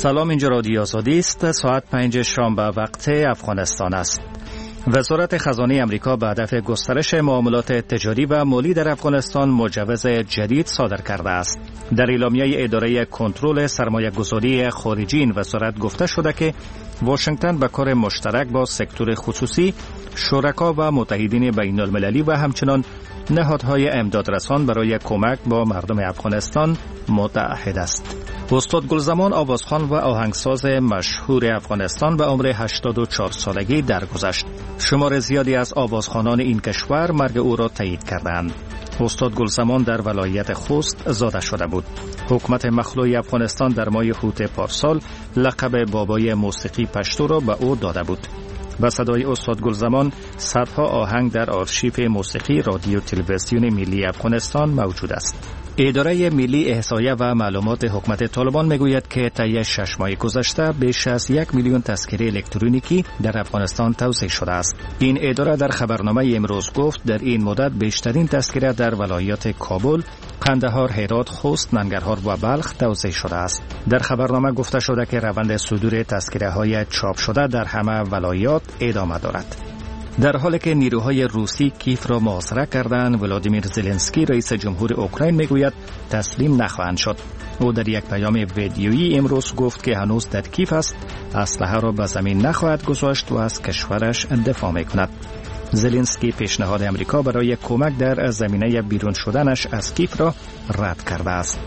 سلام، اینجا رادیو آزادی است. ساعت 5 شام به وقت افغانستان است. وزارت خزانه آمریکا به هدف گسترش معاملات تجاری و مالی در افغانستان مجوز جدید صادر کرده است. در اعلامیه اداره کنترل سرمایه‌گذاری خارجی این وزارت گفته شده که واشنگتن به کار مشترک با سکتور خصوصی، شرکا و متحدین بین المللی و همچنان نهادهای امدادرسان برای کمک با مردم افغانستان متعهد است. استاد گلزمان آوازخوان و آهنگساز مشهور افغانستان به عمر 84 سالگی درگذشت. شمار زیادی از آوازخوانان این کشور مرگ او را تایید کردند. استاد گلزمان در ولایت خوست زاده شده بود. حکومت مخلوع افغانستان در ماه هوت پارسال لقب بابای موسیقی پشتو را به او داده بود. با صدای استاد گلزمان صدها آهنگ در آرشیو موسیقی رادیو تلویزیون ملی افغانستان موجود است. اداره ملی احصایه و معلومات حکومت طالبان میگوید که طی 6 ماه گذشته بیش از 1 میلیون تذکره الکترونیکی در افغانستان توزیع شده است. این اداره در خبرنامه امروز گفت در این مدت بیشترین تذکره در ولایات کابل، قندهار، هرات، خوست، ننگرهار و بلخ توزیع شده است. در خبرنامه گفته شده که روند صدور تذکره‌های چاپ شده در همه ولایات ادامه دارد. در حالی که نیروهای روسی کیف را محاصره کردند، ولادیمیر زلنسکی رئیس جمهور اوکراین میگوید تسلیم نخواهند شد. او در یک پیام ویدیویی امروز گفت که هنوز در کیف است، اسلحه را به زمین نخواهد گذاشت و از کشورش دفاع میکند. زلنسکی پیشنهاد امریکا برای کمک در زمینه بیرون شدنش از کیف را رد کرده است.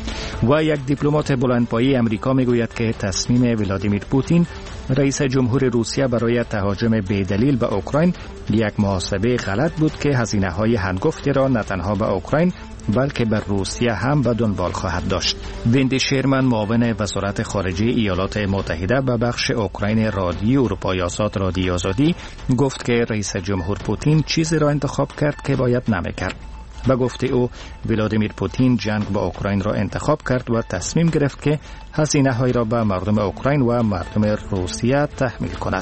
و یک دیپلمات بلندپایه امریکا میگوید که تصمیم ولادیمیر پوتین رئیس جمهور روسیه برای تهاجم بی‌دلیل به اوکراین یک محاسبه غلط بود که هزینه‌های هنگفتی را نه تنها به اوکراین بلکه به روسیه هم به دنبال خواهد داشت. ویندی شیرمن معاون وزارت خارجه ایالات متحده به بخش اوکراین رادیو اروپای آزاد رادیو آزادی گفت که رئیس جمهور پوتین چیزی را انتخاب کرد که باید نمی‌کرد. به گفته او ولادیمیر پوتین جنگ با اوکراین را انتخاب کرد و تصمیم گرفت که هزینه‌های را به مردم اوکراین و مردم روسیه تحمیل کند.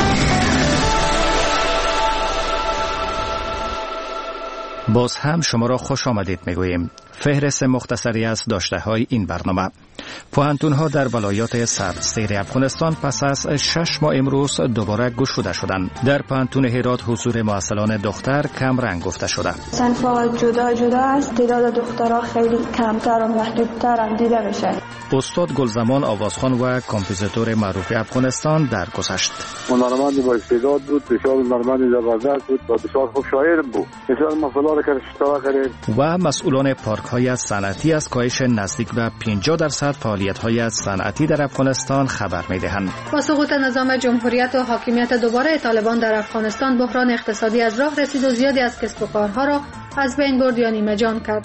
باز هم شما را خوش آمدید میگوییم. فهرست مختصری از داشته‌های این برنامه. پوهنتون‌ها در ولایات سرسیر افغانستان پس از 6 ماه امروز دوباره گشوده شدند. در پوهنتون هرات حضور معسلان دختر کم رنگ گفته شده. صنف‌ها جدا است. تعداد دخترها خیلی کمتر و محدودتر هم دیده میشه. استاد گلزمان آوازخوان و کامپوزیتور معروف افغانستان درگذشت. هنرمند با استعداد بود، بسیار هنرمند زبردست بود و بسیار خوب شاعر بود. بسیار مسائل که اشتباه کرد. و مسئولان پارک‌های صنعتی از کاهش نزدیک به 50% فعالیت‌های صنعتی در افغانستان خبر می‌دهند. با سقوط نظام جمهوریت و حاکمیت دوباره طالبان در افغانستان بحران اقتصادی از راه رسید و زیادی از کسب و کارها را از بین برد یا نیمه جان کرد.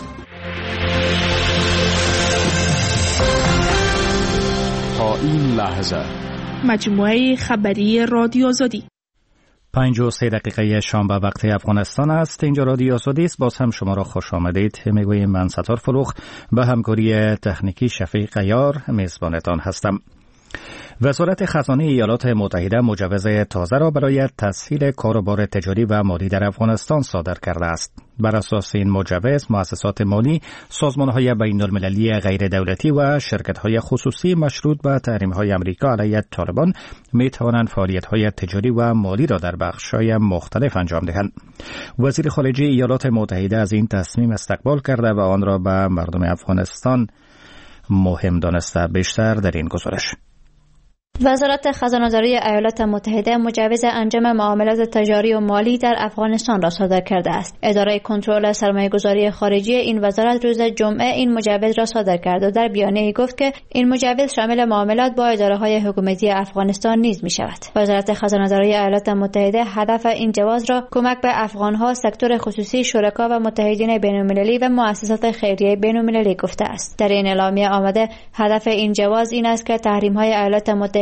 تا این لحظه مجموعه خبری رادیو آزادی 53 شام به وقت افغانستان است. اینجا رادیو آزادی است. باز هم شما را خوش آمدید میگویم. من ستار فروخ به همکاری تکنیکی شفیق عیار میزبانتان هستم. وزارت خزانه ایالات متحده مجوز تازه را برای تسهیل کاروبار تجاری و مالی در افغانستان صادر کرده است. بر اساس این مجوز، مؤسسات مالی، سازمان‌های بین‌المللی غیر دولتی و شرکت‌های خصوصی مشروط به تحریم‌های آمریکا علیه طالبان می‌توانند فعالیت‌های تجاری و مالی را در بخش‌های مختلف انجام دهند. وزیر خارجه ایالات متحده از این تصمیم استقبال کرده و آن را به مردم افغانستان مهم دانسته. بیشتر در این گزارش. وزارت خزانه‌داری ایالات متحده مجوز انجام معاملات تجاری و مالی در افغانستان را صادر کرده است. اداره کنترل سرمایه‌گذاری خارجی این وزارت روز جمعه این مجوز را صادر کرد و در بیانیه‌ای گفت که این مجوز شامل معاملات با اداره‌های حکومتی افغانستان نیز می‌شود. وزارت خزانه‌داری ایالات متحده هدف این جواز را کمک به افغان‌ها، سکتور خصوصی، شرکا و متحدین بین‌المللی و مؤسسات خیریه بین‌المللی گفته است. در این اعلامیه آمده هدف این جواز این است که تحریم‌های ایالات متحده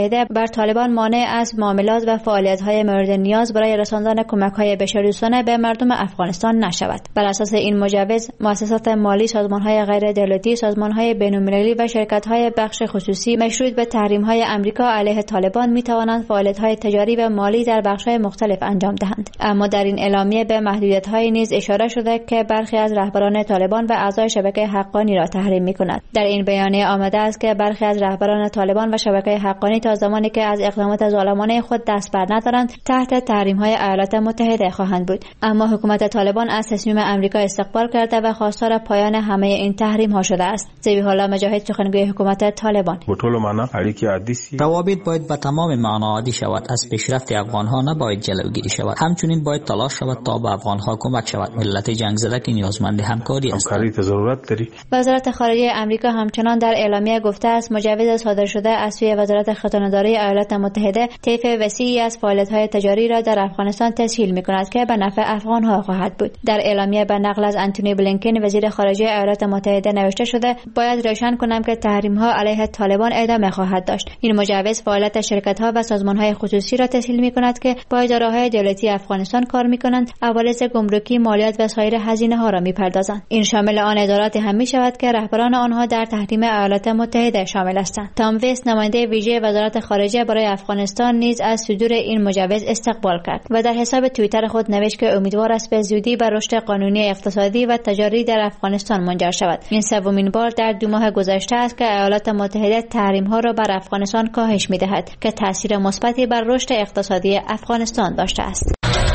متحده بر طالبان مانع از معاملات و فعالیت‌های مورد نیاز برای رساندن کمک‌های بشردوستانه به مردم افغانستان نشود. بر اساس این مجوز، مؤسسات مالی، سازمان‌های غیر دولتی، سازمان‌های بین‌المللی و شرکت‌های بخش خصوصی مشروط به تحریم‌های آمریکا علیه طالبان می‌توانند فعالیت‌های تجاری و مالی در بخش‌های مختلف انجام دهند. اما در این اعلامیه به محدودیت‌های نیز اشاره شده که برخی از رهبران طالبان و اعضای شبکه حقانی را تحریم می‌کند. در این بیانیه آمده است که برخی از رهبران طالبان و شبکه حقانی تا زمانی که از اقدامات ظالمانه خود دست بر ندارند تحت تحریم‌های ایالات متحده خواهند بود. اما حکومت طالبان از تصمیم آمریکا استقبال کرده و خواستار پایان همه این تحریم‌ها شده است. ذبیح الله مجاهد، سخنگوی حکومت طالبان: روابط باید به تمام معنا عادی شود. از پیشرفت افغان‌ها نباید جلوگیری شود. همچنین باید تلاش شود تا به افغان‌ها کمک شود. ملت جنگ زده که نیازمند همکاری است. وزارت خارجه آمریکا همچنان در اعلامیه گفته است مجوز صادر شده از سوی وزارت خزانه‌داری ایالات متحده طیف وسیعی از فعالیت‌های تجاری را در افغانستان تسهیل می‌کند که به نفع افغان‌ها خواهد بود. در اعلامیه به نقل از آنتونی بلینکن وزیر خارجه ایالات متحده نوشته شده باید روشن کنم که تحریم‌ها علیه طالبان ادامه خواهد داشت. این مجوز فعالیت شرکت‌ها و سازمان‌های خصوصی را تسهیل می‌کند که با اداره‌های دولتی افغانستان کار می‌کنند، عوارض گمرکی، مالیات و سایر هزینه‌ها را می‌پردازند. این شامل آن ادارات هم می‌شود که رهبران آنها در تحریم ایالات متحده شامل هستند. تام ویست، نماینده ویژه وزارت خارجه برای افغانستان، نیز از صدور این مجوز استقبال کرد و در حساب توییتر خود نوشت که امیدوار است به زودی به رشد قانونی اقتصادی و تجاری در افغانستان منجر شود. این سومین بار در 2 ماه گذشته است که ایالات متحده تحریم‌ها را بر افغانستان کاهش می‌دهد که تاثیر مثبتی بر رشد اقتصادی افغانستان داشته است.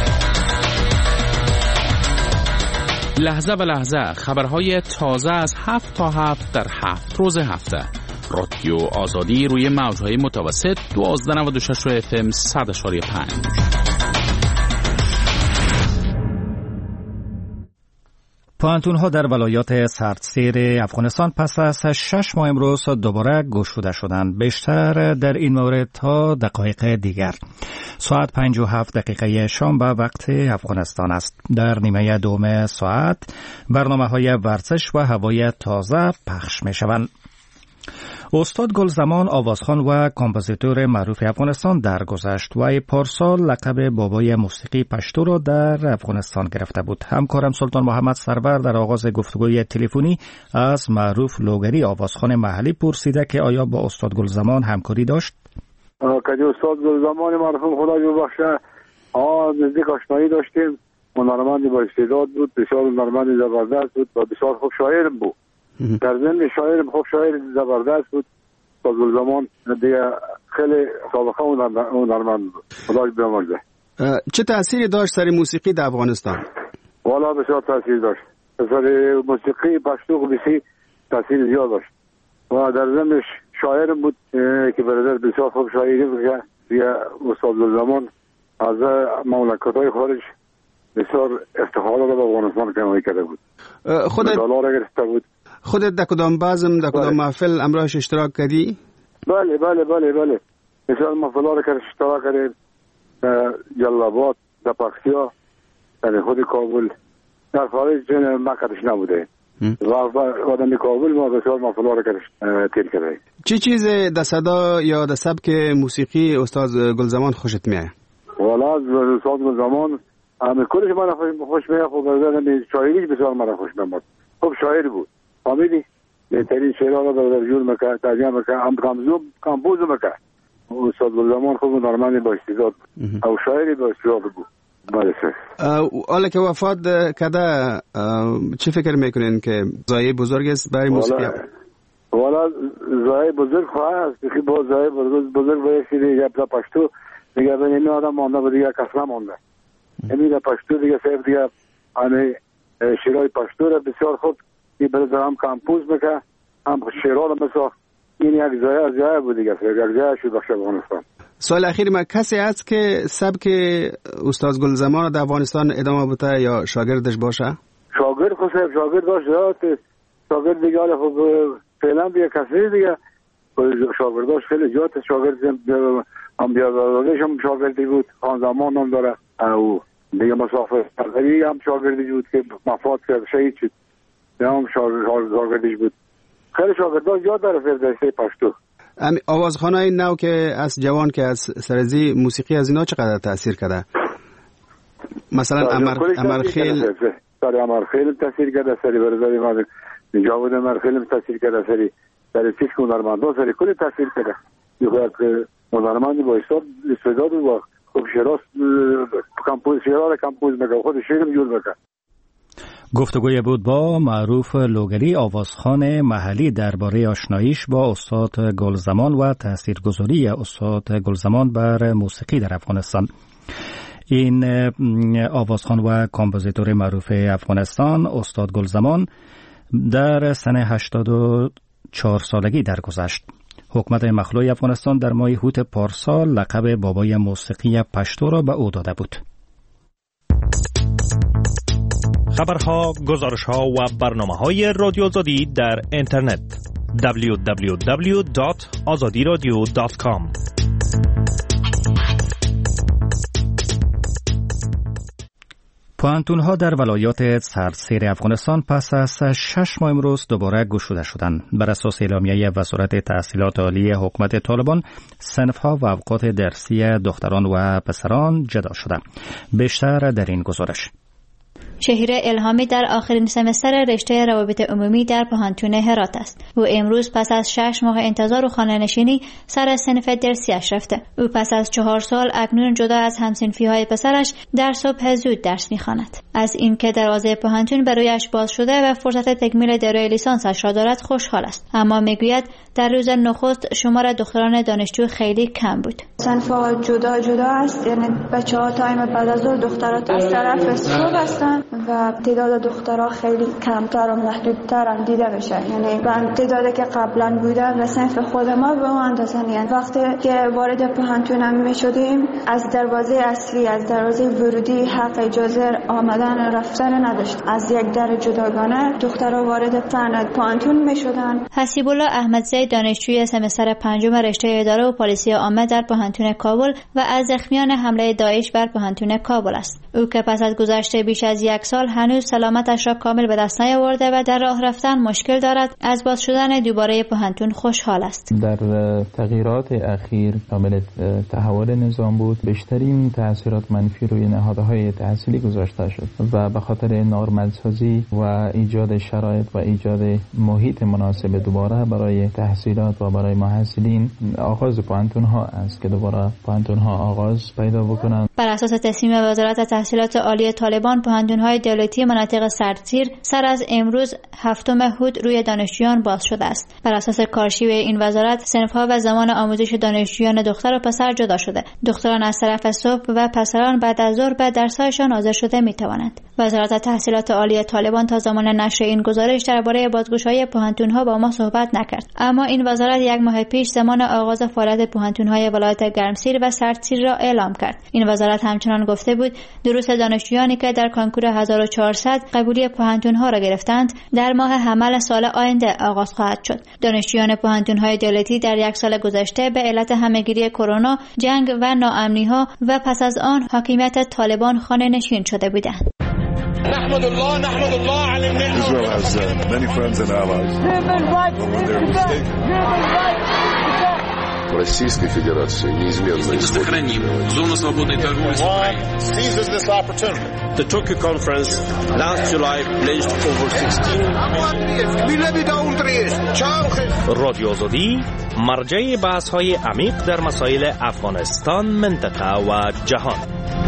لحظه به لحظه خبرهای تازه از 7 تا 7 در 7 روز هفته. رادیو آزادی روی موج‌های متوسط 1296 FM 100.5. پوهنتون‌ها در ولایات سردسیر افغانستان پس از 6 ماه امروز دوباره گشوده شدند. بیشتر در این مورد تا دقایق دیگر. ساعت 5:07 شام به وقت افغانستان است. در نیمه دوم ساعت برنامه‌های ورزش و هوای تازه پخش می‌شوند. استاد گلزمان، آوازخوان و کامپوزیتور معروف افغانستان درگذشت و پارسال لقب بابای موسیقی پشتو را در افغانستان گرفته بود. همکارم سلطان محمد سرور در آغاز گفتگوی تلفنی از معروف لوگری آوازخوان محلی پرسیده که آیا با استاد گلزمان همکاری داشت؟ که استاد گلزمان مرحوم خدا ببخشه نزدیک آشنایی داشتیم. هنرمند با استعداد بود، بسیار هنرمند زبردست بود و بسیار خوب شاعر بود. در ضمن شاعر خوب شاعر زبردست بود. استاد گلزمان دیگه خیلی سابقه هنرمند بود. خدا بیامرزه. چه تأثیری داشت سر موسیقی در افغانستان؟ والا بسیار تأثیر داشت. سر موسیقی پشتو بسیار تأثیر زیاد داشت و در ضمنش شاعر بود که برادر بسیار خوب شاعری بود. دیگه استاد گلزمان از مملکت‌های خارج بسیار افتخار را به افغانستان کمایی کرده بود. دلار گرفته بود. خودت در کدام بزم در کدام محفل امراش اشتراک کردی؟ بله بسیار محفل‌ها را که اشتراک کردیم. جلابات، در پکتیا، در خود کابل، در خارج جن مکتش نبوده و آدم کابل ما بسیار محفل‌ها را که تیر کردیم. چی چیز در صدا یا در سبک موسیقی استاد گلزمان خوشت میاد؟ والا استاد گلزمان همه کلش من خوش میاد. خب برادر شاعریش بسیار من خوش میاد. خوب شاعر بود. فهمیدی؟ بهترین شعرها را برادر جور میکرد، ترجمه میکرد، کمپوز میکرد. استاد گلزمان خوب هنرمند با استعداد او شاعری با استعداد بود. حالا که وفات کرده چی فکر میکنین که ضایعه بزرگ است برای موسیقی؟ والا ضایعه بزرگ خواهد. با ضایعه بزرگ باید دیگه پشتو دیگه به این آدم مانده بود، دیگه کسلا مانده. امید پشتو دیگه صاحب دیگه همه شعرهای پشتو را بسیار خوب که برادر هم کمپوز میکرد، هم شعرها را مثلا این یک ضایعه بود دیگه. یک ضایعه شد بخش افغانستان. سوال اخیر من کسی هست که سبک استاد گلزمان در افغانستان ادامه بده یا شاگردش باشه؟ شاگرد خود صاحب شاگرد داشت. شاگرد دیگه خب فعلا دیگه کسی دیگه شاگرداش خیلی زیاد. شاگرد هم بیادادش هم شاگردی بود، خان زمان هم داره او دیگه مسافر سرگری هم شاگردی بود که مفاد کرد شهید شد، هم شاگردیش بود. خیلی شاگرداش زیاد داره فردسته پشتو. آوازخوانای نو که از جوان که از سرزی موسیقی از اینا چقدر تاثیر کرده؟ مثلا امرخیل سر امرخیل تاثیر کرده، سری برزاری ما جاود امرخیل تاثیر کرده، سری چیز که هنرمندا سری کلی تاثیر کرده. یه هنرمندی با استعداد و خوب شراست کمپوز شعر کمپوز میکنه، خود شعرم جور میکنه. گفتگوی بود با معروف لوگری، آوازخوان محلی، درباره آشناییش با استاد گلزمان و تاثیرگذاری استاد گلزمان بر موسیقی در افغانستان. این آوازخوان و کامپوزیتور معروف افغانستان استاد گلزمان در سن 84 سالگی درگذشت. حکومت مخلوع افغانستان در ماه هوت پارسال لقب بابای موسیقی پشتو را به او داده بود. خبرها، گزارشها و برنامه‌های رادیو آزادی در اینترنت www.azadiradio.com. پوهنتون‌ها در ولایات سرسیر افغانستان پس از 6 ماه امروز دوباره گشوده شدند. بر اساس اعلامیه وزارت تحصیلات عالی حکومت طالبان، صنف‌ها و اوقات درسی دختران و پسران جدا شده. بیشتر در این گزارش. شهیر الهامی در آخرین سمستر رشته روابط عمومی در پوهنتون هرات است. او امروز پس از 6 ماه انتظار و خانه‌نشینی سر صنف درسیش رفته. او پس از 4 سال اکنون جدا از همصنفی‌های پسرش در صبح زود درس می‌خواند. از اینکه دروازه پوهنتون برایش باز شده و فرصت تکمیل دوره لیسانسش را دارد خوشحال است. اما میگوید در روز نخست شمار دختران دانشجو خیلی کم بود. صنف‌ها جدا است، یعنی بچه‌ها تایم بعد از ظهر، دخترها از طرف صبح هستند و تعداد دخترها خیلی کمتر و محدودتر دیده میشه. یعنی به تعدادی که قبلا بودن و صنف خود ما به اون اندازه نیست. وقتی که وارد پوهنتون میشدیم از دروازه اصلی، از دروازه ورودی حق اجازه آمدن رفتن نداشت. از یک در جداگانه دخترها وارد پوهنتون میشدن. حسیب الله احمدزی دانشجوی سمستر 5 رشته اداره و پلیسی عامه در پوهنتون کابل و از زخمیان حمله داعش بر پوهنتون کابل است. او که پس از گذشت بیش از 1 سال هنوز سلامتش را کامل به دست نیاورده و در راه رفتن مشکل دارد، از باز شدن دوباره پوهنتون خوشحال است. در تغییرات اخیر عامل تحول نظام بود. بیشترین تاثیرات منفی روی نهادهای تحصیلی گذاشته شد و به خاطر نورمالسازی و ایجاد شرایط و ایجاد محیط مناسب دوباره برای تحصیلات و برای محصلین آغاز پوهنتون ها است که دوباره پوهنتون ها آغاز پیدا بکنند. بر اساس تصمیم وزارت تحصیلات عالی طالبان، پوهنتون های دولتی مناطق سرتیر سر از امروز 7 هود روی دانشجویان باز شده است. بر اساس کارشیوه این وزارت، صنف‌ها و زمان آموزش دانشجویان دختر و پسر جدا شده. دختران از طرف صبح و پسران بعد از ظهر به درس‌هایشان حاضر شده می‌توانند. وزارت تحصیلات عالی طالبان تا زمان نشر این گزارش درباره بازگشایی پوهنتون‌ها با ما صحبت نکرد. اما این وزارت 1 ماه پیش زمان آغاز فعالیت پوهنتون‌های ولایت گرمسیر و سرتیر را اعلام کرد. این وزارت همچنان گفته بود دروس دانشجویانی که در کنکور 1400 قبولی پوهنتون‌ها را گرفتند در ماه حمل سال آینده آغاز خواهد شد. دانشجویان پوهنتون‌های دولتی در 1 سال گذشته به علت همه‌گیری کرونا، جنگ و ناامنی‌ها و پس از آن حاکمیت طالبان خانه‌نشین شده بودند. نحمد الله علی النعمة. Israel has many friends and allies. Российской Федерации неизменно сохраним зону свободной торговли с Украиной. Seizes this opportunity. The Tokyo conference last July pledged over 16 رادیو آزادی مرجع بحث‌های عمیق در مسائل افغانستان، منطقه و جهان.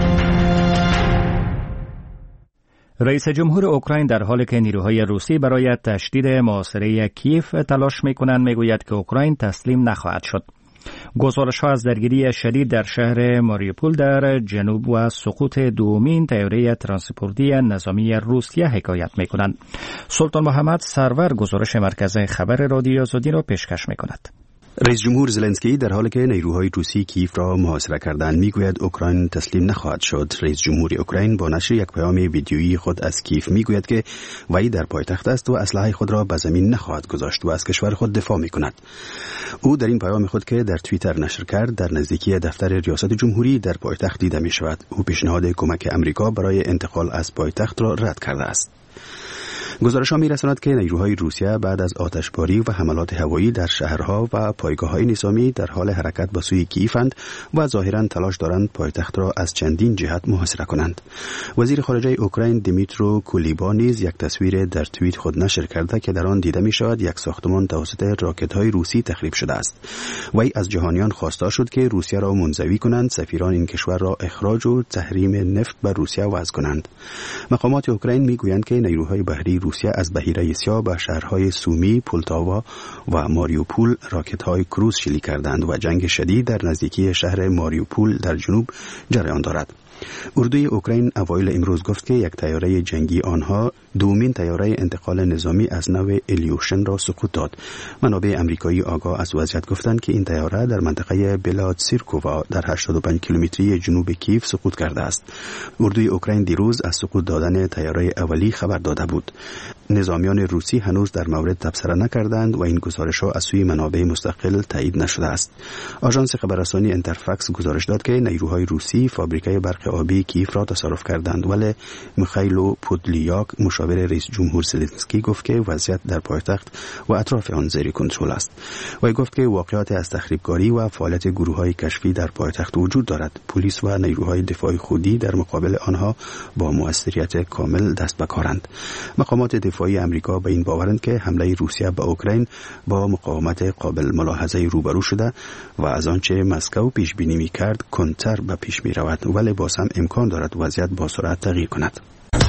رئیس جمهور اوکراین در حالی که نیروهای روسی برای تشدید محاصره کیف تلاش می‌کنند میگوید که اوکراین تسلیم نخواهد شد. گزارش‌ها از درگیری شدید در شهر ماریوپول در جنوب و سقوط دومین طیاره ترانسپورتی نظامی روسیه حکایت می‌کنند. سلطان محمد سرور گزارش مرکز خبر رادیو آزادی را پیشکش می‌کند. رئیس جمهور زلنسکی در حالی که نیروهای روسی کیف را محاصره کردند میگوید اوکراین تسلیم نخواهد شد. رئیس جمهور اوکراین با نشر یک پیام ویدیویی خود از کیف میگوید که وی در پایتخت است و اسلحه خود را به زمین نخواهد گذاشت و از کشور خود دفاع میکند. او در این پیام خود که در توییتر نشر کرد در نزدیکی دفتر ریاست جمهوری در پایتخت دیده میشود. او پیشنهاد کمک امریکا برای انتقال از پایتخت را رد کرده است. گزارش‌ها می‌رساند که نیروهای روسیه بعد از آتشباری و حملات هوایی در شهرها و پایگاه‌های نظامی در حال حرکت به سوی کیفند و ظاهراً تلاش دارند پایتخت را از چندین جهت محاصره کنند. وزیر خارجه اوکراین دیمیترو کولیبا نیز یک تصویر در توییت خود نشر کرده که در آن دیده می‌شود یک ساختمان توسط راکت‌های روسی تخریب شده است. وی از جهانیان خواسته شد که روسیه را منزوی کنند، سفیران این کشور را اخراج و تحریم نفت بر روسیه وضع کنند. مقامات اوکراین میگویند که نیروهای بحری روسیه از بحیره سیاه به شهرهای سومی، پولتاوا و ماریوپول راکت‌های کروز شلیک کردند و جنگ شدید در نزدیکی شهر ماریوپول در جنوب جریان دارد. اردوی اوکراین اوایل امروز گفت که یک طیاره جنگی آنها دومین طیاره انتقال نظامی از نوع الیوشن را سقوط داد. منابع امریکایی آگاه از وضعیت گفتند که این طیاره در منطقه بلادسیرکووا در 85 کیلومتری جنوب کیف سقوط کرده است. اردوی اوکراین دیروز از سقوط دادن طیاره اولی خبر داده بود. نظامیان روسی هنوز در مورد تبصره نکردند و این گزارش‌ها از سوی منابع مستقل تایید نشده است. آژانس خبررسانی انترفاکس گزارش داد که نیروهای روسی فابریکه برق آبی کیف را تصرف کردند، ولی میخائیل پودلیاک مشاور رئیس جمهور زلنسکی گفت که وضعیت در پایتخت و اطراف آن زیر کنترل است. وی گفت که واقعات از تخریبکاری و فعالیت گروه‌های کشفی در پایتخت وجود دارد. پلیس و نیروهای دفاع خودی در مقابل آنها با موثریت کامل دست به کارند. مقامات دفاعی آمریکا به این باورند که حمله روسیه به اوکراین با مقاومت قابل ملاحظه روبرو شده و از آنچه مسکو پیش بینی می‌کرد کنتر به پیش می‌رود، ولی باز هم امکان دارد وضعیت با سرعت تغییر کند.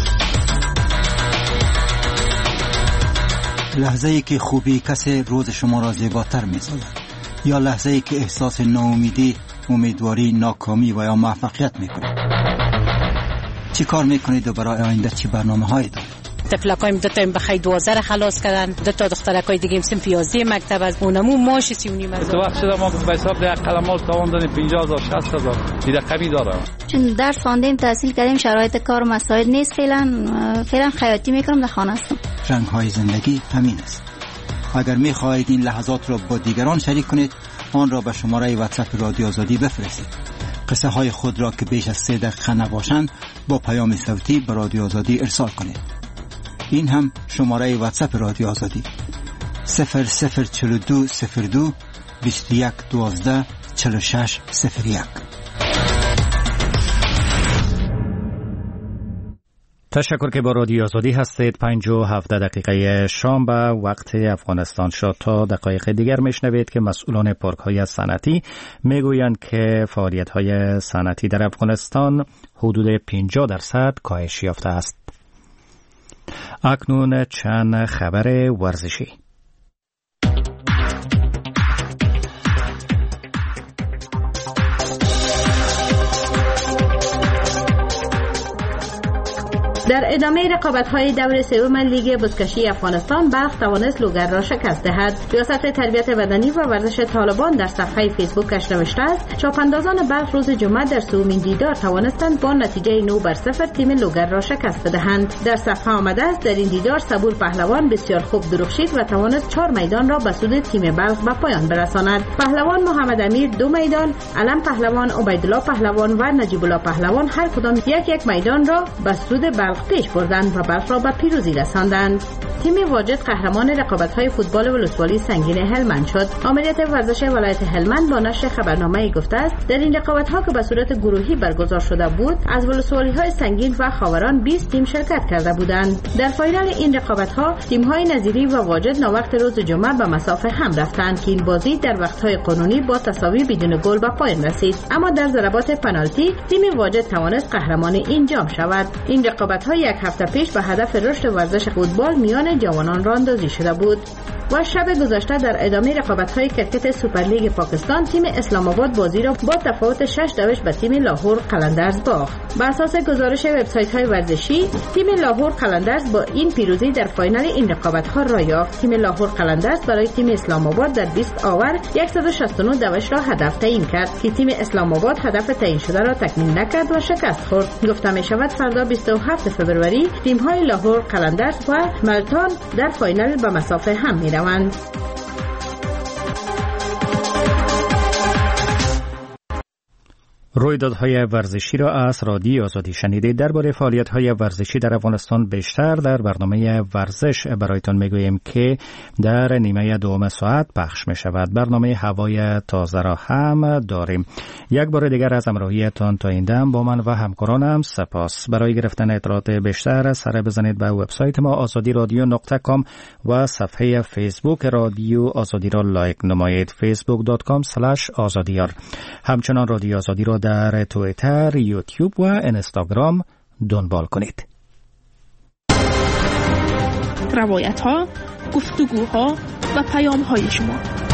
لحظه‌ای که خوبی کسی روز شما را زیباتر می‌سازد، یا لحظه‌ای که احساس ناامیدی، امیدواری، ناکامی و یا موفقیت می‌کنید. چی کار می‌کنید و برای آینده چی برنامه‌هایی دارید؟ طفلکایم دو تا بخای 12 خلاص کردن، دو تا دخترکای دیگه سن 11 مکتب از اونمو ماش 39,000. تو وقت شده ما به حساب ده قلمال تاوان دادیم 50,000 60,000 دیگه کمی داره. چون درس خواندیم تحصیل کردیم شرایط کار مساعد نیست، فعلا خیاطی میکنم در خانه هستم. رنگ‌های زندگی همین است. اگر می‌خواهید این لحظات را با دیگران شریک کنید، آن را به شماره واتساپ رادیو آزادی بفرستید. قصه های خود را که بیش از 3 دقیقه نباشند با پیام صوتی به رادیو آزادی ارسال کنید. این هم شماره واتساپ رادیو آزادی 004202 21 12 46 01. تشکر که با رادیو آزادی هستید. 5:17 دقیقه شام به وقت افغانستان شد. تا دقایق دیگر میشنوید که مسئولان پارک‌های صنعتی میگویند که فعالیت‌های صنعتی در افغانستان حدود 50% کاهش یافته است. اکنون چند خبر ورزشی. در ادامه رقابت‌های دور سوم لیگ بزکشی افغانستان بلخ توانست لوگر را شکست دهد. ریاست تربیت بدنی و ورزش طالبان در صفحه فیسبوکش نوشته است چاپاندازان بلخ روز جمعه در سومین دیدار توانستند با نتیجه 9-0 تیم لوگر را شکست بدهند. در صفحه آمده است در این دیدار صبور پهلوان بسیار خوب درخشید و توانست 4 میدان را به سود تیم بلخ به پایان برساند. پهلوان محمد امیر 2 میدان، علم پهلوان، عبیدالله پهلوان و نجیب الله پهلوان هر کدام یک میدان را به سود بلخ پیش بردند و بلخ را به پیروزی رساندند. تیم واجد قهرمان رقابت‌های فوتبال ولسوالی سنگین هلمند شد. آمریت ورزش ولایت هلمند با نشر خبرنامه‌ای گفته است در این رقابت‌ها که به صورت گروهی برگزار شده بود از ولسوالی‌های سنگین و خاوران 20 تیم شرکت کرده بودند. در فینال این رقابت‌ها تیم‌های نظیری و واجد ناوقت روز جمعه به مسافه هم رفتند که این بازی در وقت‌های قانونی با تساوی بدون گل به پایان رسید، اما در ضربات پنالتی تیم واجد توانست قهرمان این جام شود. این رقابت‌ها یک هفته پیش به هدف رشد ورزش فوتبال میان جوانان راه اندازی شده بود. و شب گذشته در ادامه رقابت‌های کرکت سوپرلیگ پاکستان تیم اسلام آباد بازی را با تفاوت 6 به تیم لاهور قلندرز باخت. بر اساس گزارش وبسایت‌های ورزشی تیم لاهور قلندرز با این پیروزی در فینال این رقابت‌ها را یافت. تیم لاهور قلندرز برای تیم اسلام آباد در 20 آور 169 دوش را هدف تعیین کرد که تیم اسلام آباد هدف تعیین شده را تکمیل نکرد و شکست خورد. گفته می‌شود فردا 27 فوریه تیم‌های لاهور قلندرز و ملتان در فینال به مسافه هم می‌روند. رویدادهای ورزشی را از رادیو آزادی شنیدید. درباره فعالیت‌های ورزشی در افغانستان بیشتر در برنامه ورزش برایتان میگوییم که در نیمه دوم ساعت پخش می شود. برنامه هوای تازه را هم داریم. یک بار دیگر از همراهیتان تا این دم با من و همکارانم سپاس. برای گرفتن اطلاعات بیشتر سر بزنید به وبسایت ما azadiradyo.com و صفحه فیسبوک رادیو آزادی را لایک نمایید. facebook.com/azadiyar. همچنان رادیو آزادی را در توییتر، یوتیوب و اینستاگرام دنبال کنید. روایت ها، گفتگوها و پیام های شما.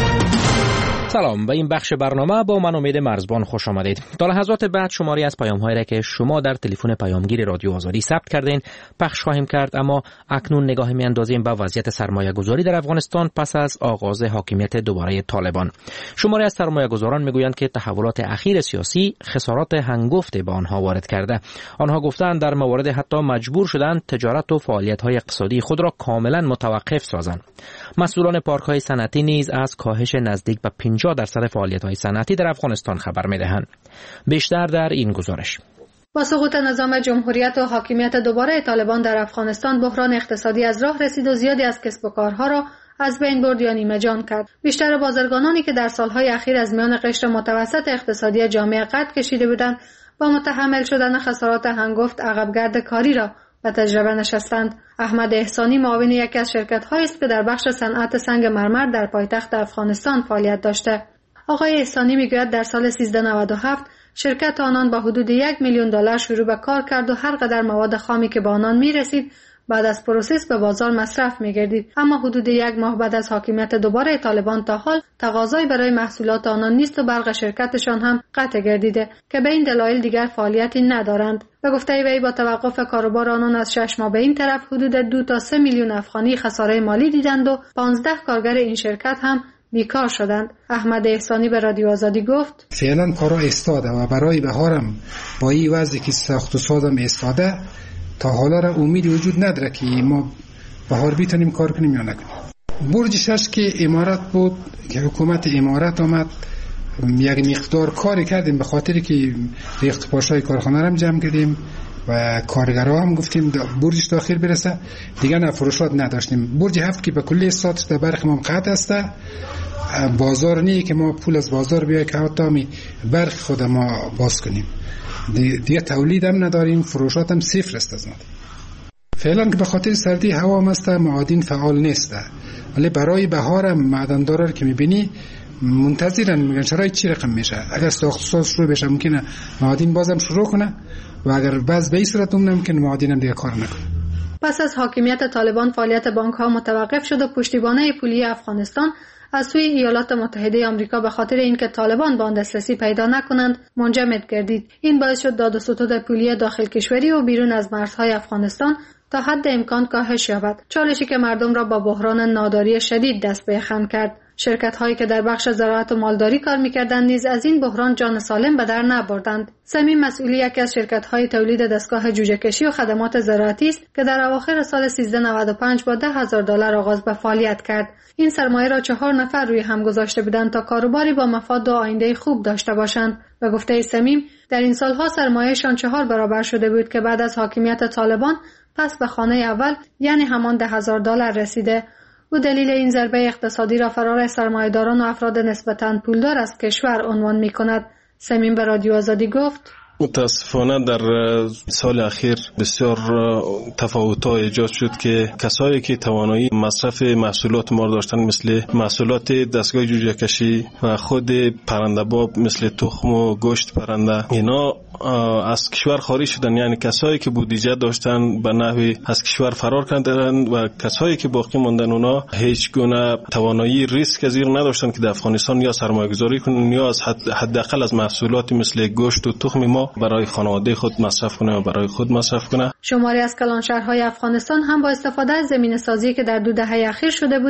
سلام، به این بخش برنامه با من امید مرزبان خوش آمدید. تا لحظات بعد شماری از پیام‌هایی را که شما در تلفن پیامگیر رادیو آزادی ثبت کردین پخش خواهیم کرد، اما اکنون نگاهی می‌اندازیم به وضعیت سرمایه‌گذاری در افغانستان پس از آغاز حاکمیت دوباره طالبان. شماری از سرمایه‌گذاران می‌گویند که تحولات اخیر سیاسی خسارات هنگفت به آنها وارد کرده. آنها گفتند در موارد حتی مجبور شدند تجارت و فعالیت‌های اقتصادی خود را کاملا متوقف سازند. مسئولان پارک‌های صنعتی نیز از کاهش نزدیک به 50% فعالیت‌های صنعتی در افغانستان خبر می‌دهند. بیشتر در این گزارش. با سقوط نظام جمهوریت و حاکمیت دوباره طالبان در افغانستان بحران اقتصادی از راه رسید و زیادی از کسب و کارها را از بین برد یا نیمه جان کرد. بیشتر بازرگانانی که در سالهای اخیر از میان قشر متوسط اقتصادی جامعه قد کشیده بودند با متحمل شدن خسارات هنگفت عقبگرد کاری را به تجربه نشستند. احمد احسانی معاون یکی از شرکت‌هایی است که در بخش صنعت سنگ مرمر در پایتخت افغانستان فعالیت داشته. آقای احسانی میگوید در سال 1397 شرکت آنان با حدود $1,000,000 شروع به کار کرد و هر قدر مواد خامی که به آنان میرسید بعد از پروسس به بازار مصرف می‌گردید. اما حدود 1 ماه بعد از حاکمیت دوباره طالبان تا حال تقاضایی برای محصولات آنان نیست و برق شرکتشان هم قطع گردیده که به این دلایل دیگر فعالیتی ندارند. به گفته وی با توقف کاروبار آنان از 6 ماه به این طرف حدود 2 تا 3 میلیون افغانی خساره مالی دیدند و 15 کارگر این شرکت هم بیکار شدند. احمد احسانی به رادیو آزادی گفت فعلا کارا ایستاده و برای بهارم با این وضعی که ساخت و سازم ایستاده تا حالا را امیدی وجود نداره که ما بهار بیتونیم کار کنیم یا نکنیم. برج 6 که امارات بود که حکومت امارات آمد یک مقدار کاری کردیم به خاطر که ریخت پاشای کارخانه را جمع کردیم و کارگرها هم گفتیم برجش تا آخر برسه دیگه نه فروشات نداشتیم. برج 7 که به کلی استاد در برق ما قطع است، بازار نیه که ما پول از بازار بیای که حتی می برق خود ما باز کنیم، دیگه تولید هم نداریم، فروشات هم صفر است از ما. فعلا که به خاطر سردی هوا هم است معادن فعال نیست، ولی برای بهار هم معدندارا که میبینی منتظرن، میگن شرایط چی رقم میشه. اگر ساخت ساز شروع بشه ممکنه معادن بازم شروع کنه و اگر باز به این صورت ممکن معادن هم دیگه کار نکنه. پس از حاکمیت طالبان فعالیت بانک‌ها متوقف شد و پشتیبانی پولی افغانستان از سوی ایالات متحده آمریکا به خاطر اینکه طالبان به آن دسترسی پیدا نکنند منجمد گردید. این باعث شد داد و ستد پولی داخل کشوری و بیرون از مرزهای افغانستان تا حد امکان کاهش یابد، چالشی که مردم را با بحران ناداری شدید دست به یخن کرد. شرکت‌هایی که در بخش زراعت و مالداری کار می‌کردند نیز از این بحران جان سالم به در نبردند. سمیم مسئولی یکی از شرکت‌های تولید دستگاه جوجه‌کشی و خدمات زراعتی است که در اواخر سال 1395 با $10,000 آغاز به فعالیت کرد. این سرمایه را 4 نفر روی هم گذاشته بودند تا کاروباری با مفاد و آینده خوب داشته باشند. به گفته سمیم در این سالها سرمایه‌شان 4 برابر شده بود که بعد از حاکمیت طالبان پس به خانه اول یعنی همان $10,000 رسیده. او دلیل این ضربه اقتصادی را فرار سرمایه‌داران و افراد نسبتاً پولدار از کشور عنوان می‌کند. سمیم به رادیو آزادی گفت متاسفانه در سال اخیر بسیار تفاوت‌ها ایجاد شد که کسایی که توانایی مصرف محصولات ما داشتن مثل محصولات دستگاه جوجه کشی و خود پرنده باب مثل تخم و گوشت پرنده اینا از کشور خارج شدن، یعنی کسایی که بودجه داشتن به نحوی از کشور فرار کردند و کسایی که باقی ماندن اونا هیچ گونه توانایی ریسک پذیر نداشتن که در افغانستان یا سرمایه‌گذاری کنن یا از حداقل از محصولات مثل گوشت و تخم ما برای خانواده خود مصرف کنه و برای خود مصرف کنه. شماری از کلانشهرهای افغانستان هم با استفاده از زمینه‌سازی که در 2 دهه اخیر شده بود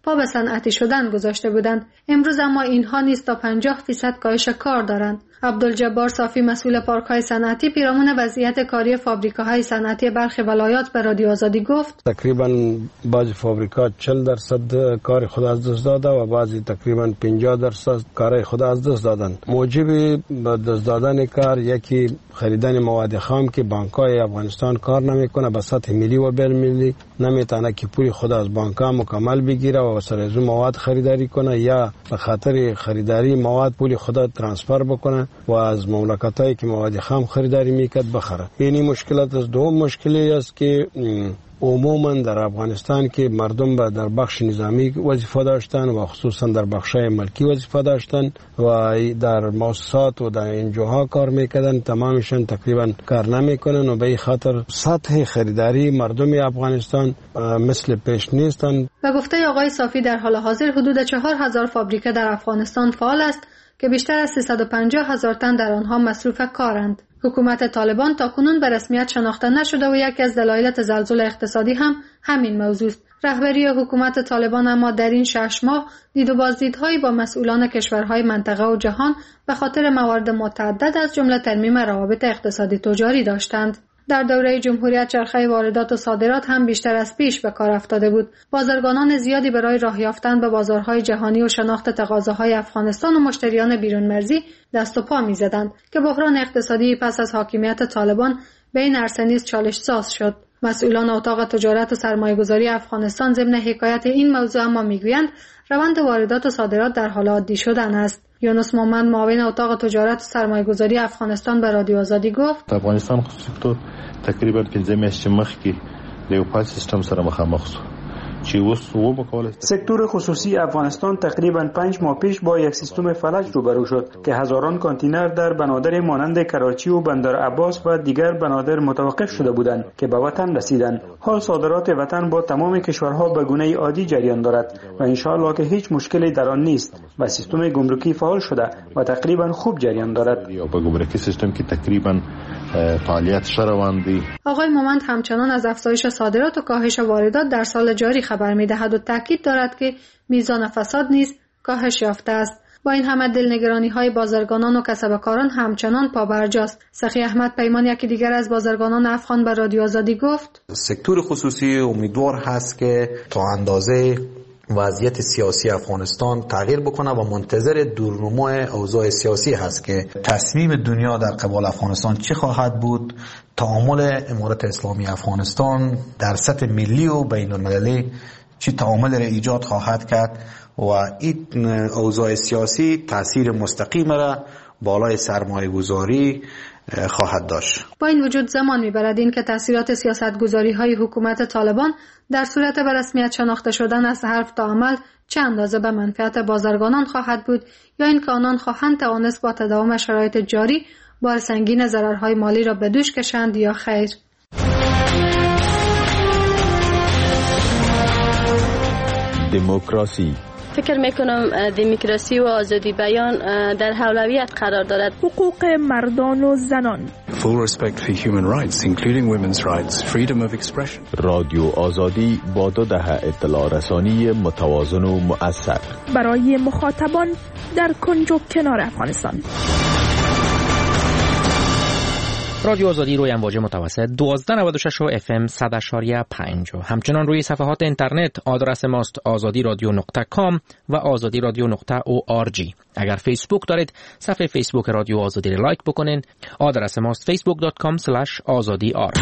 پا به صنعتی شدن گذاشته بودند. امروز اما اینها نیز تا 50% کاهش کار دارند. عبدالجبار صافی مسئول پارک‌های صنعتی پیرامون وضعیت کاری فابریکاهای صنعتی برخی ولایات به رادیو آزادی گفت تقریبا بعضی فابریکا 40% کار خود از دست داده و بعضی تقریبا 50% کار خود از دست دادن. موجب دست دادن کار یکی خریدن مواد خام که بانک‌های افغانستان کار نمیکنه، به سطح ملی و بین المللی نمیتونه که پول خود از بانک‌ها مکمل بگیره و سر از مواد خریداری کنه یا به خاطر خریداری مواد پول خود ترانسفر بکنه و از مملکتایی که مواد خام خریداری میکرد بخره. یعنی مشکلات از دوم مشکلی است که عموما در افغانستان که مردم در بخش نظامی وظیفه داشتن و خصوصا در بخشای ملکی وظیفه داشتن و در مؤسسات و در انجوها کار میکردن، تمامشان تقریبا کار نمیکنن و به این خاطر سطح خریداری مردم افغانستان مثل پیش نیستن. به گفته آقای صافی در حال حاضر حدود 4000 فابریکه در افغانستان فعال است که بیشتر از 350,000 تن در آنها مصروف کارند. حکومت طالبان تاکنون به رسمیت شناخته نشده و یکی از دلایل تزلزل اقتصادی هم همین موضوع است. رهبری حکومت طالبان اما در این 6 ماه دید و بازدیدهایی با مسئولان کشورهای منطقه و جهان به خاطر موارد متعدد از جمله ترمیم روابط اقتصادی تجاری داشتند. در دوره جمهوریت چرخه واردات و صادرات هم بیشتر از پیش به کار افتاده بود. بازرگانان زیادی برای راه یافتن به بازارهای جهانی و شناخت تقاضاهای افغانستان و مشتریان بیرون مرزی دست و پا می‌زدند که بحران اقتصادی پس از حاکمیت طالبان به این عرصه نیز چالش ساز شد. مسئولان اتاق تجارت و سرمایه‌گذاری افغانستان ضمن حکایت این موضوع اما میگویند روند واردات و صادرات در حال عادی شدن است. یونس مومند معاون اتاق تجارت و سرمایه‌گذاری افغانستان به رادیو آزادی گفت افغانستان خصوصا تقریبا 15 میاشتې مخکې د یو پاس سیستم سره مخامخ شو. سکتور خصوصی افغانستان تقریبا 5 ماه پیش با یک سیستم فلج روبرو شد که هزاران کانتینر در بنادر مانند کراچی و بندر عباس و دیگر بنادر متوقف شده بودند که به وطن رسیدند. حال صادرات وطن با تمام کشورها به گونه عادی جریان دارد و ان شاء الله که هیچ مشکلی در آن نیست و سیستم گمرکی فعال شده و تقریبا خوب جریان دارد. با گمرکی سیستم که تقریبا فعالیت شروندی. آقای مومند همچنان از افزایش صادرات و کاهش واردات در سال جاری خبر می‌دهد و تاکید دارد که میزان فساد نیز کاهش یافته است. با این همه دلنگرانی‌های بازرگانان و کسبکاران همچنان پابرجاست. سخی احمد پیمان یکی دیگر از بازرگانان افغان به رادیو آزادی گفت سکتور خصوصی امیدوار هست که تا اندازه وضعیت سیاسی افغانستان تغییر بکنه و منتظر دورنمو اوضاع سیاسی هست که تصمیم دنیا در قبال افغانستان چه خواهد بود، تعامل امارت اسلامی افغانستان در سطح ملی و بین المللی چه تعامل را ایجاد خواهد کرد و این اوضاع سیاسی تاثیر مستقیم را بالای سرمایه گذاری خواهد داشت. با این وجود زمان میبرد این که تاثیرات سیاستگذاری های حکومت طالبان در صورت به رسمیت شناخته شدن از حرف تا عمل چه اندازه به منفعت بازرگانان خواهد بود یا این که آنان خواهند توانست با تداوم شرایط جاری بار سنگین ضررهای مالی را به دوش کشند یا خیر. دموکراسی فکر میکنم دموکراسی و آزادی بیان در اولویت قرار دارد. حقوق مردان و زنان. Full respect for human rights including women's rights, freedom of expression. رادیو آزادی با 2 دهه اطلاع رسانی متوازن و مؤثر برای مخاطبان در کنج و کنار افغانستان. رادیو آزادی روی امواج متوسط 1296 و FM 100.5 همچنان روی صفحات اینترنت آدرس ماست azadi.radio.com و azadi.radio.org. اگر فیسبوک دارید صفحه فیسبوک رادیو آزادی را لایک بکنین. آدرس ماست facebook.com/azadi.r.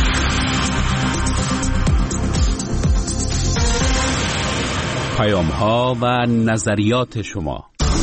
پیام‌ها و نظریات شما.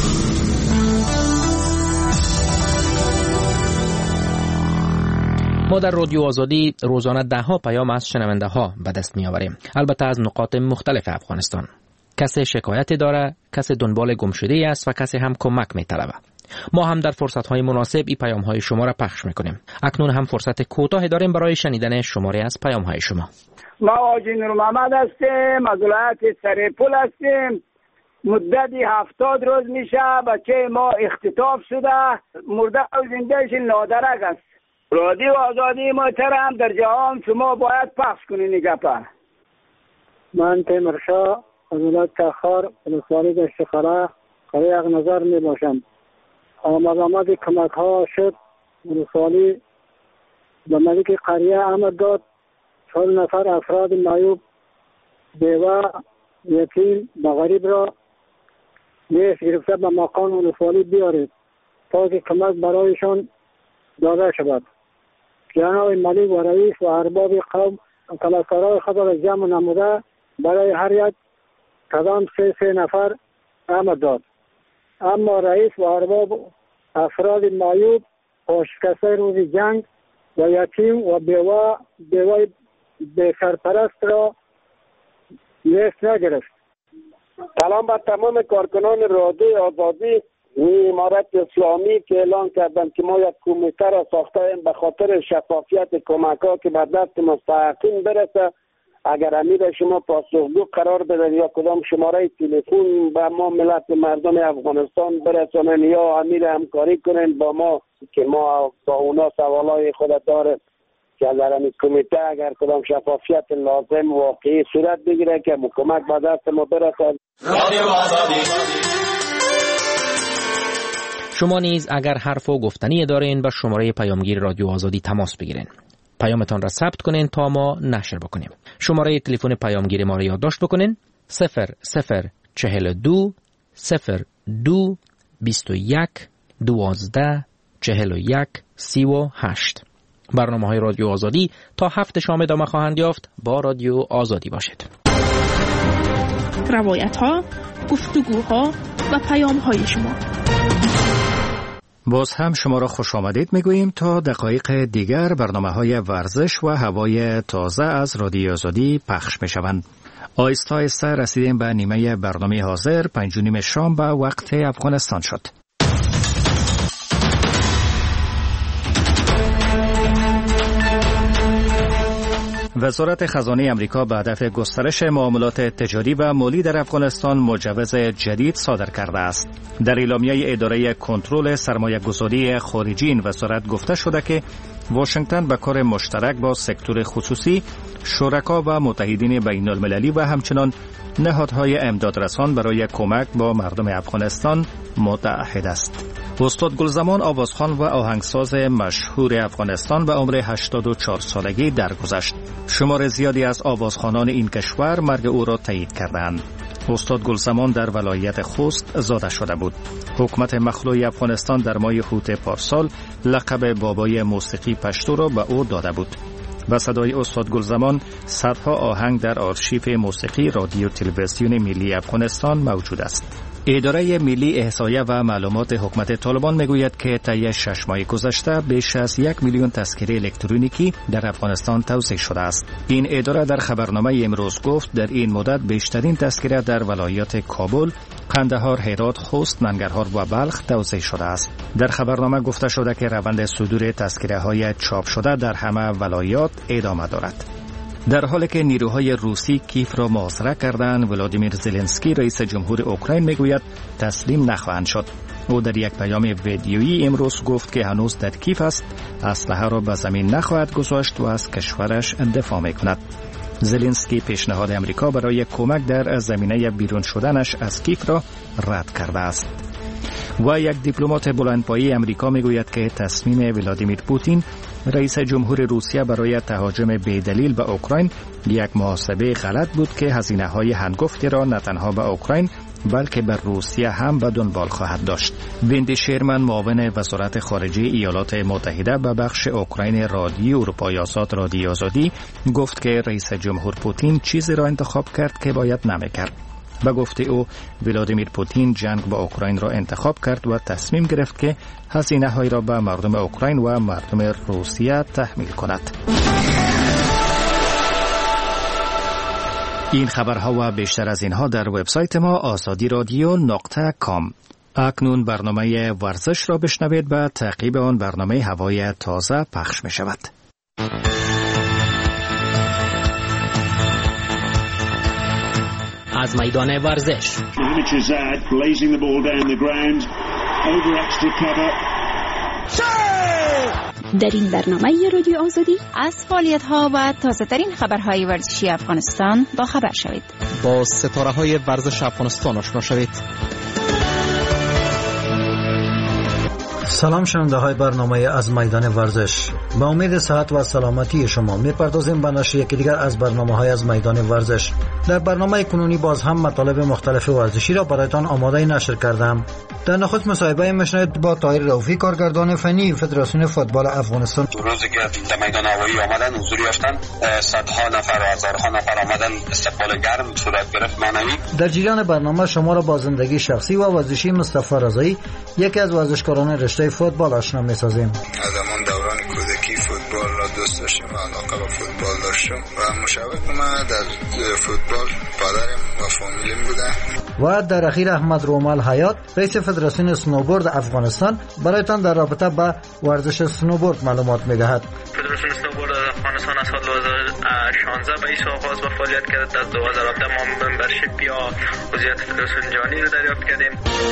ما در رادیو آزادی روزانه 10 پیام از شنونده ها به دست می آوریم، البته از نقاط مختلف افغانستان. کسی شکایتی داره، کسی دنبال گمشده است و کسی هم کمک می طلبه. ما هم در فرصت های مناسب این پیام های شما را پخش می کنیم. اکنون هم فرصت کوتاهی داریم برای شنیدن شماری از پیام های شما. ما آقای نور محمد هستیم، از ولایت سرپل هستیم. مدتی 70 روز میشه بچه ما اختطاف شده، مرده و زندهش نادرک است. رادیو آزادی محترم در جهان شما باید پخش کنین گپا. من تیمرشاه از ولایت کخار ولسوالی دشتخره قریه اغ نظر می باشم. آمد کمک ها شد ولسوالی به ملک قریه آمد داد 4 نفر افراد معیوب بیوه یتیم و غریب را نیست گرفته به مقام ولسوالی بیارید تا که کمک برایشان داده شود. جناب ملک و رئیس و ارباب قوم کمکارای خود را جمع نموده برای هر یک کدام 3 نفر آمد داد. اما رئیس و ارباب افراد معیوب و شکسته روز جنگ و یتیم و بیوه سرپرست را نیست نگرفت. سلام به تمام کارکنان رادیو آزادی و امارت اسلامی که اعلان کردند که ما یک کمیته را ساختیم به خاطر شفافیت کمک ها که به دست مستحقین برسه. اگر امیر شما پاسخگو قرار بدن یا کدام شماره تلفن به ما ملت مردم افغانستان برسانن یا امیر همکاری کنن با ما که ما با اونا سوالای خود داریم که در این کمیته اگر کدام شفافیت لازم واقعی صورت بگیره که کمک به دست ما برسد. شما نیز اگر حرف و گفتنی دارین با شماره پیامگیر رادیو آزادی تماس بگیرین. پیامتان را ثبت کنین تا ما نشر بکنیم. شماره تلفن پیامگیر ما را یادداشت بکنین 0042 02 21 12 41 38. برنامه‌های رادیو آزادی تا 7 شام ادامه خواهند یافت. با رادیو آزادی باشید. روایت‌ها، گفتگوها و پیام‌های شما. باز هم شما را خوش آمدید میگوییم تا دقایق دیگر برنامه‌های ورزش و هوای تازه از رادیو آزادی پخش می‌شوند. آهسته آهسته رسیدیم به نیمه برنامه حاضر. 5:30 شام به وقت افغانستان شد. وزارت خزانه آمریکا به هدف گسترش معاملات تجاری و مالی در افغانستان مجوز جدید صادر کرده است. در اعلامیه اداره کنترل سرمایه‌گذاری خارجی این وزارت گفته شده که واشنگتن به کار مشترک با سکتور خصوصی، شرکا و متحدین بین المللی و همچنان نهادهای امدادرسان برای کمک با مردم افغانستان متعهد است. استاد گلزمان آوازخوان و آهنگساز مشهور افغانستان به عمر 84 سالگی درگذشت. شمار زیادی از آوازخوانان این کشور مرگ او را تایید کردند. استاد گلزمان در ولایت خوست زاده شده بود. حکومت مخلوع افغانستان در ماه هوت پارسال لقب بابای موسیقی پشتو را به او داده بود. با صدای استاد گلزمان صدها آهنگ در آرشیف موسیقی رادیو تلویزیون ملی افغانستان موجود است. اداره ملی احصایه و معلومات حکومت طالبان میگوید که طی 6 ماه گذشته بیش از 1 میلیون تذکره الکترونیکی در افغانستان توزیع شده است. این اداره در خبرنامه امروز گفت در این مدت بیشترین تذکره در ولایات کابل، قندهار، هرات، خوست، ننگرهار و بلخ توزیع شده است. در خبرنامه گفته شده که روند صدور تذکره‌های چاپ شده در همه ولایات ادامه دارد. در حالی که نیروهای روسی کیف را محاصره کردند، ولادیمیر زلنسکی رئیس جمهور اوکراین میگوید تسلیم نخواهند شد. او در یک پیام ویدیویی امروز گفت که هنوز در کیف است، اسلحه را به زمین نخواهد گذاشت و از کشورش دفاع میکند. زلنسکی پیشنهاد امریکا برای کمک در زمینه بیرون شدنش از کیف را رد کرده است. و یک دیپلمات بلندپایه امریکا میگوید که تصمیم ولادیمیر پوتین رئیس جمهور روسیه برای تهاجم بی‌دلیل به اوکراین یک محاسبه غلط بود که هزینه‌های هنگفتی را نه تنها به اوکراین بلکه به روسیه هم به دنبال خواهد داشت. ویندی شیرمن معاون وزارت خارجه ایالات متحده به بخش اوکراین رادیو اروپای آزاد رادیو آزادی گفت که رئیس جمهور پوتین چیزی را انتخاب کرد که باید نمی‌کرد. به گفته او ولادیمیر پوتین جنگ با اوکراین را انتخاب کرد و تصمیم گرفت که هزینه‌های را به مردم اوکراین و مردم روسیه تحمیل کند. این خبرها و بیشتر از اینها در وبسایت ما azadiradio.com. اکنون برنامه ورزش را بشنوید. به تعقیب آن برنامه هوای تازه پخش می شود. از میدان ورزش در این برنامه رادیو آزادی از فعالیت‌ها و تازه‌ترین خبرهای ورزشی افغانستان با خبر شوید. با ستاره‌های ورزش افغانستان آشنا شوید. سلام شنونده های برنامه از میدان ورزش. با امید صحت و سلامتی شما میپردازیم به نشر یکی دیگر از برنامه های از میدان ورزش. در برنامه کنونی باز هم مطالب مختلف ورزشی را برایتان آماده نشر کردم. در نخست مصاحبه میشنوید با طاهر رؤوفی، کارگردان فنی فدراسیون فوتبال افغانستان. روزی که در میدان هوایی آمدن حضور یافتند، صدها نفر و هزارها نفر آمدن، استقبال گرم صورت گرفت معنوی. در جریان برنامه شما را با زندگی شخصی و ورزشی مصطفی رضایی، یکی از ورزشکاران رشته فوتبال آشنا می‌سازیم. از همان دوران کودکی فوتبال را دوست داشتم و علاقه به فوتبال داشتم و مشوق ما در فوتبال پدرم و فامیلم بوده. و در اخیر احمد رومال حیات، رئیس فدراسیون سنوبورد افغانستان، برایتان در رابطه با ورزش سنوبورد معلومات می‌دهد. فدراسیون سنوبورد افغانستان از سال 2016 به این آغاز و فعالیت کرد. از 2017 ما ممبرشیپ یا عضویت فدراسیون جهانی را دریافت کردیم.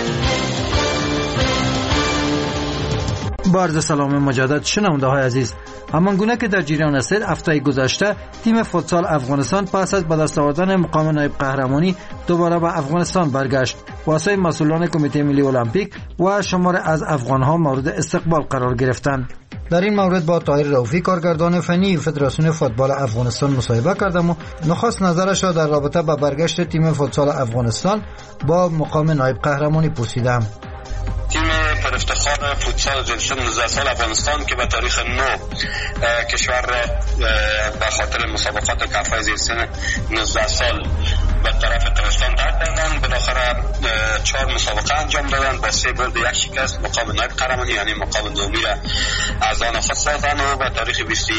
با عرض سلام مجدد شنونده های عزیز، همان گونه که در جریان است، هفته گذشته تیم فوتسال افغانستان پس از به دست آوردن مقام نایب قهرمانی دوباره به افغانستان برگشت. واسه مسئولان کمیته ملی المپیک و شمار از افغانها مورد استقبال قرار گرفتند. در این مورد با طاهر رؤوفی، کارگردان فنی فدراسیون فوتبال افغانستان مصاحبه کردم و نخست نظرش را در رابطه با برگشت تیم فوتسال افغانستان با مقام نایب قهرمانی پرسیدم. تیم پر افتخار فوتسال جنسیت 19 سال افغانستان که به تاریخ 9 کشور را به خاطر مسابقات کفای زیر سن 19 سال به طرف ترکستان ترک کردند. بالاخره 4 مسابقه انجام دادند، با 3 برد 1 شکست مقام نایب قهرمانی یعنی مقام دومی را از آن خود ساختند و به تاریخ 21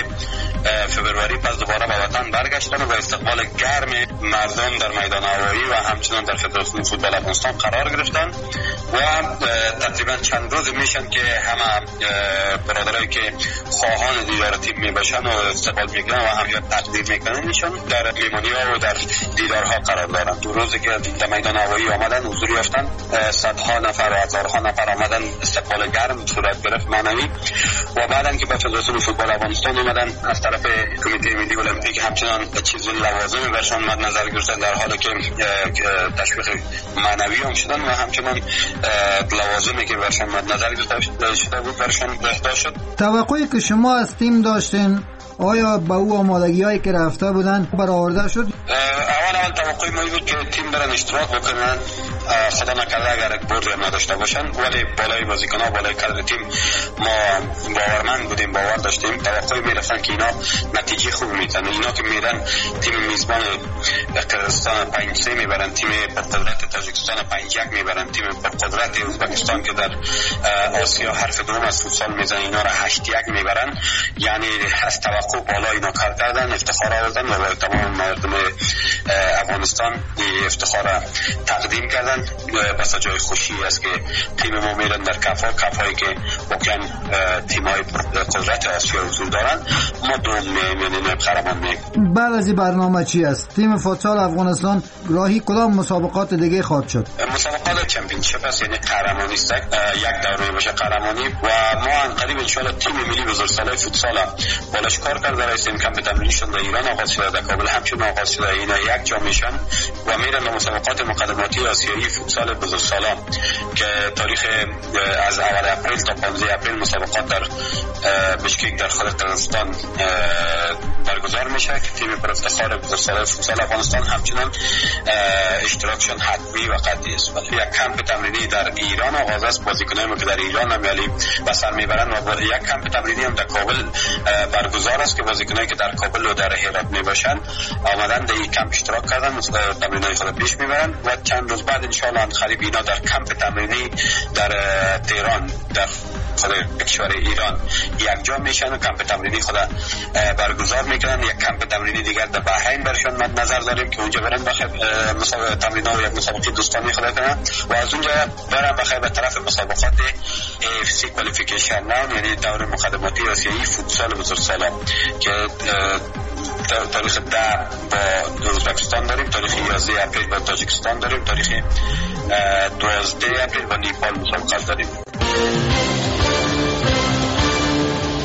فبروری پس دوباره به وطن برگشتند و به استقبال گرم مردم در میدان هوایی و همچنان در فدراسیون فوتبال افغانستان قرار گرفتند و تقریبا چند روز میشن که همه برادرایی که خواهان دیدار تیم میباشن و استقبال میکنن و همجا تقدیر میکنن ایشان در میمانی ها و در دیدارها قرار دارن. دو روزی که در میدان هوایی آمدن حضور یافتن، صدها نفر و هزارها نفر آمدن، استقبال گرم صورت گرفت معنوی و بعدن که به فدراسیون فوتبال افغانستان آمدن از طرف کمیته ملی المپیک همچنان چیز لوازم برشان مد نظر گرفتن، در حالی که تشویق معنوی هم شدن و همچنان لوازمی که برشان مد نظر گرفته شده بود برشان اهدا شد. توقعی که شما از تیم داشتین آیا با او آمادگی‌هایی که رفته بودن برآورده شد؟ اول توقعی ما بود که تیم برن اشتراک بکنن، خدا نکرده اگر یک برد هم نداشته باشن، ولی بالای بازیکن‌ها بالای کادر تیم ما باورمند بودیم، باور داشتیم. توقعی می‌رفتن که اینا نتیجه خوب میتن. اینا که میرن تیم میزبان قزاقستان 5-3 میبرن، تیم پرقدرت تاجیکستان 5-1 میبرن، تیم پرقدرت ازبکستان که در آسیا حرف دوم از فوتسال میزنن اینا را 8-1 میبرن. یعنی از توقع بالا اینا کار کردن، افتخار آوردن و تمام مردم افغانستان افتخار تقدیم کردن. بس جای خوشی است که تیم ما میرن در کفایی که واقعا تیم‌های قدرت آسیا حضور دارن. ما دوم می‌بینیم قهرمان می‌شیم. بعد از این برنامه چی است؟ تیم فوتسال افغانستان راهی کدام مسابقات دیگه خواهد شد؟ مسابقات چمپیونشیپ است، یعنی قهرمانی است، یک دوره باشه قهرمانی و ما ان قریب ان شاء الله تیم ملی بزرگسالای فوتسال بالاش کار کرده. رئیس کمپ تمرینشون در ایران آغاز شده، در کابل همچنین آغاز شده. اینا یک جا میشن و میرن به مسابقات مقدماتی آسیایی فوتسال بزرگسالان که تاریخ از اول اپریل تا 15 اپریل مسابقات در بشکک در خود قزاقستان برگزار میشه که تیم پر افتخار بزرگسالای فوتسال افغانستان همچنان اشتراکشون حتمی و قطعی است. یک کمپ تمرینی در ایران آغاز است، بازیکنان که در ایران هم یعنی به سر میبرن و یک کمپ تمرینی هم در کابل برگزار است که بازیکنایی که در کابل و در هرات میباشن آمدن در این کمپ اشتراک کردن، تمرینای خود پیش میبرن و چند روز بعد ان شاء الله قریب اینا در کمپ تمرینی در تهران در خود کشور ایران یک جا میشن و کمپ تمرینی خود برگزار میکنن. یک کمپ تمرینی دیگر در بحرین برشان مد نظر داریم که اونجا برن بخیر تمرین‌ها و یک مسابقه دوستانه خود کنن و از اونجا برن بخیر به طرف مسابقات AFC کوالیفیکیشن راوند، یعنی دور مقدماتی آسیایی فوتسال بزرگسالان که تاریخ 10 با ازبکستان داریم، تاریخ 11 اپریل با تاجیکستان داریم، تاریخ 12 اپریل با نیپال مسابقات داریم.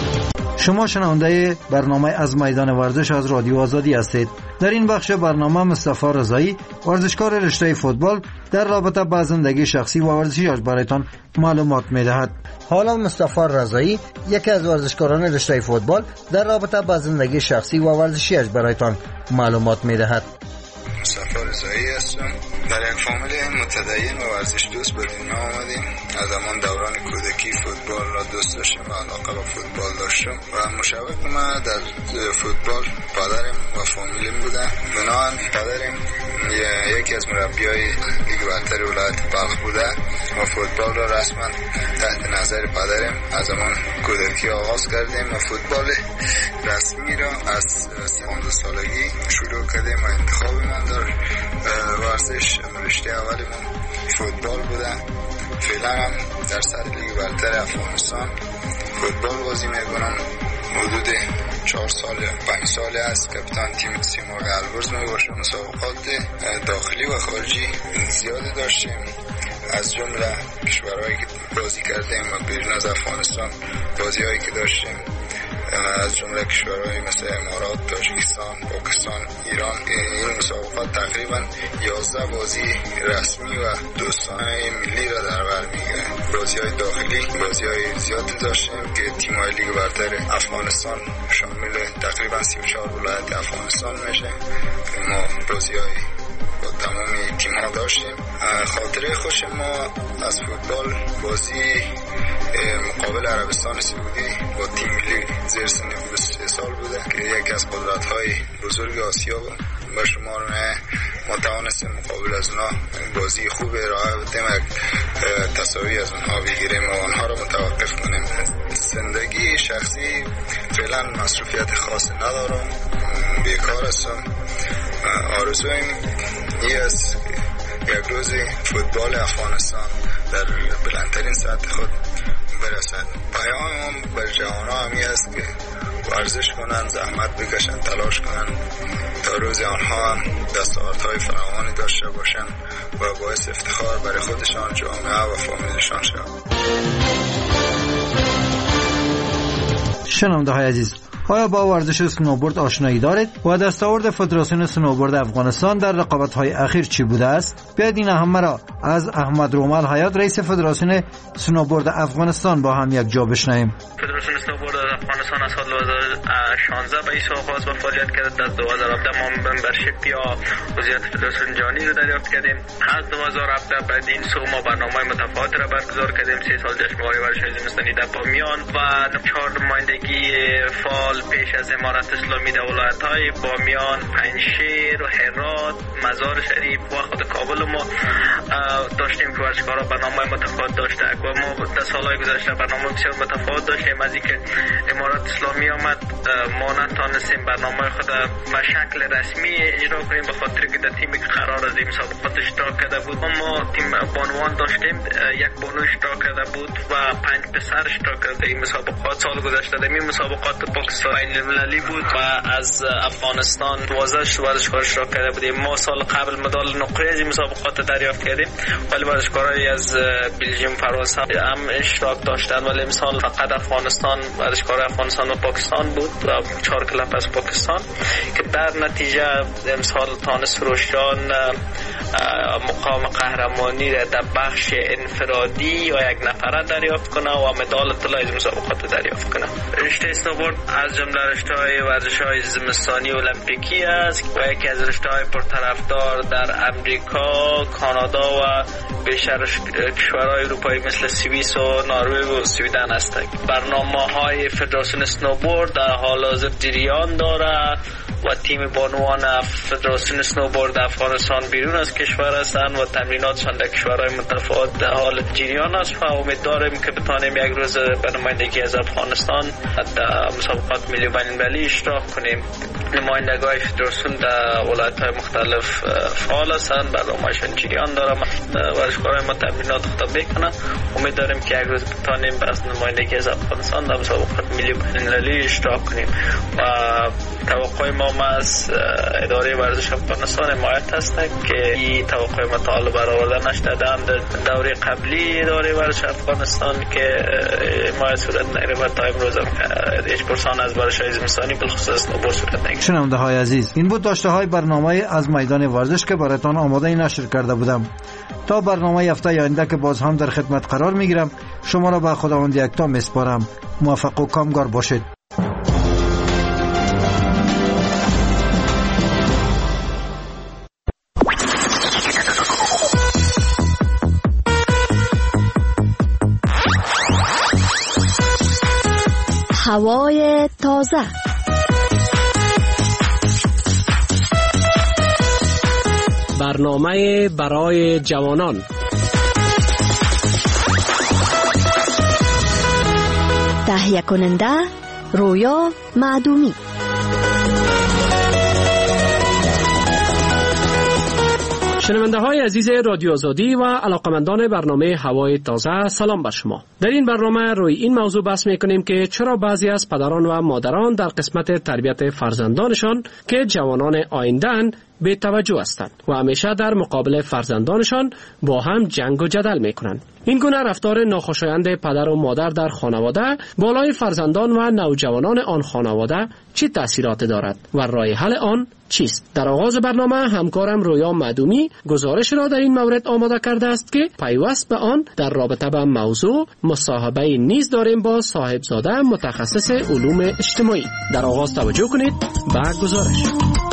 شما شنونده برنامه از میدان ورزش از رادیو آزادی هستید. در این بخش برنامه مصطفی رضایی، ورزشکار رشته فوتبال، در رابطه با زندگی شخصی و ورزشیش برایتان معلومات می‌دهد. حالا مصطفی رضایی، یکی از ورزشکاران رشته فوتبال، در رابطه با زندگی شخصی و ورزشیش برایتان معلومات می‌دهد. مصطفی رضایی هستم. در یک فامیل متدین و ورزش دوست به دنیا آمدیم. از همان دوران کودکی فوتبال را دوست داشتم و علاقه به فوتبال داشتم و مشوق ما در فوتبال پدرم و فامیلم بوده. بنابراین پدرم یکی از مربیای لیگ برتر ولایت بلخ بوده و فوتبال را رسما تحت نظر پدرم از همان کودکی آغاز کردیم و فوتبال رسمی را از 13 سالگی شروع کردیم و انتخاب من در ورزش رشته اولیمون فوتبال بوده. فعلا هم در سطح لیگ برتر افغانستان فوتبال بازی میکنم. حدود 4 سال 5 ساله است کاپیتان تیم سیمرغ البرز میباشم. مسابقات داخلی و خارجی زیاده داشتیم، از جمله کشورهایی که بازی کردیم و بیرون از افغانستان بازی‌هایی که داشتیم از جمله کشورهای مثل امارات، تاجیکستان، پاکستان، ایران. این مسابقات تقریبا 11 بازی رسمی و دوستانه ملی را در بر میگیره. بازی‌های داخلی بازی‌های زیادی داشتیم که تیم‌های لیگ برتر افغانستان شامل تقریبا 34 ولایت افغانستان میشه. ما بازی‌های با تمام تیم‌ها داشتیم. خاطره خوش ما از فوتبال بازی مقابل عربستان سعودی با تیم ملی زیر سن 23 سال بوده که یکی از قدرت‌های بزرگ آسیا به شمار ما توانستیم مقابل از اونها بازی خوب ارائه بدیم و تساوی از اونها بگیریم و اونها رو متوقف کنیم. زندگی شخصی فعلا مصروفیت خاصی ندارم، بیکار هستم. آرزویم این است یک روزی فوتبال افغانستان در بلندترین سطح خود برسد. پیامم بر جوان‌ها همی است که ورزش کنند، زحمت بکشند، تلاش کنند تا روز آنها دستاوردهای فراوانی داشته باشند و باعث افتخار برای خودشان، جامعه و فامیلشان شوند. شنونده‌های عزیز، آیا با ورزش اسنوبورد آشنایی دارید و دستاورد فدراسیون اسنوبورد افغانستان در رقابت‌های اخیر چی بوده است؟ بیایید این همه را از احمد رومال حیات، رئیس فدراسیون اسنوبورد افغانستان با هم یک جا بشنویم. فدراسیون اسنوبورد افغانستان از سال 2016 به این آغاز و فعالیت کرد. در 2017 ما ممبرشیپ یا عضویت فدراسیون جهانی را دریافت کردیم. از 2017 بعد این سو ما برنامه‌های متفاوتی را برگزار کردیم. 3 سال جشنواره ورزش زمستانی در بامیان و 4 نمایندگی فعال پیش از امارت اسلامی در ولایت‌های بامیان، پنجشیر و هرات، مزار شریف و خود کابل ما داشتیم که ورزشکارا برنامه‌های متفاوت داشته و ما در سال‌های گذشته برنامه بسیار متفاوت داشتیم. از اینکه امارت اسلامی آمد ما نتونستیم برنامه خود به شکل رسمی اجرا کنیم به خاطر که در تیمی که قرار از این مسابقات اشتراک کرده بود ما تیم بانوان داشتیم. یک بانو اشتراک کرده بود و 5 پسر اشتراک کرده این مسابقات. سال گذشته در این مسابقات پاکستان بین المللی بود و از افغانستان 12 ورزشکار اشتراک کرده بودیم. ما سال قبل مدال نقره از این مسابقات دریافت کردیم، ولی ورزشکارای از بلژیم، فرانسه هم اشتراک داشتن، ولی امسال فقط افغانستان، ورزشکار افغانستان و پاکستان بود و 4 کلاب از پاکستان که در نتیجه امسال تانس فروشان مقام قهرمانی را در بخش انفرادی یا یک نفره دریافت کنه و مدال طلا از مسابقات دریافت کنه. رشته اسنوبورد از جمله رشته‌های ورزش‌های زمستانی المپیکی است و یکی از رشته‌های پرطرفدار در امریکا، کانادا و بیشتر کشورهای اروپایی مثل سوئیس و نروژ و سویدن هستند. برنامه‌های فدراسیون اسنوبورد در حال حاضر جریان دارد و تیم بانوان فدراسیون اسنوبورد افغانستان بیرون از کشور هستند و تمریناتشان در کشورهای متفاوت در حال جریان است و امیدواریم که بتوانیم یک روز به نمایندگی از افغانستان در مسابقات ملی و بین‌المللی اشتراک کنیم. نمایندگان فدراسیون در ولایت‌های مختلف فعال هستند، برنامه‌شان جریان داره. ورزشکاران ما تمرینات خود میکنن. امید داریم که یک روز بتانیم از نمایندگی از افغانستان در مسابقات ملی بین‌المللی اشتراک کنیم و توقع ما از اداره ورزش افغانستان حمایت هست که این توقع ما تا حالا برآورده نشده. در دوره قبلی اداره ورزش افغانستان که حمایت صورت نگرفت تا امروز هیچ پرسان از ورزش‌های زمستانی بالخصوص اسنوبورد صورت نگرفت. شنونده‌های عزیز، این بود داشته‌های برنامه از میدان ورزش که براتان آماده نشر کرده بودم. تا برنامه هفته آینده که باز هم در خدمت قرار میگیرم، شما را به خداوند یکتا میسپارم. موفق و کامگار باشید. هوای تازه، برنامه برای جوانان، تهیه کننده رویا معدومی. شنونده های عزیز رادیو آزادی و علاقمندان برنامه هوای تازه، سلام بر شما. در این برنامه روی این موضوع بحث میکنیم که چرا بعضی از پدران و مادران در قسمت تربیت فرزندانشان که جوانان آینده‌اند بی توجه هستند و همیشه در مقابل فرزندانشان با هم جنگ و جدل میکنند. این گونه رفتار ناخوشایند پدر و مادر در خانواده بالای فرزندان و نوجوانان آن خانواده چه تأثیرات دارد و راه حل آن چیست؟ در آغاز برنامه همکارم رویا معدومی گزارش را در این مورد آماده کرده است که پیوست به آن در رابطه با موضوع مصاحبه نیز داریم با صاحبزاده متخصص علوم اجتماعی. در آغاز توجه کنید به گزارش.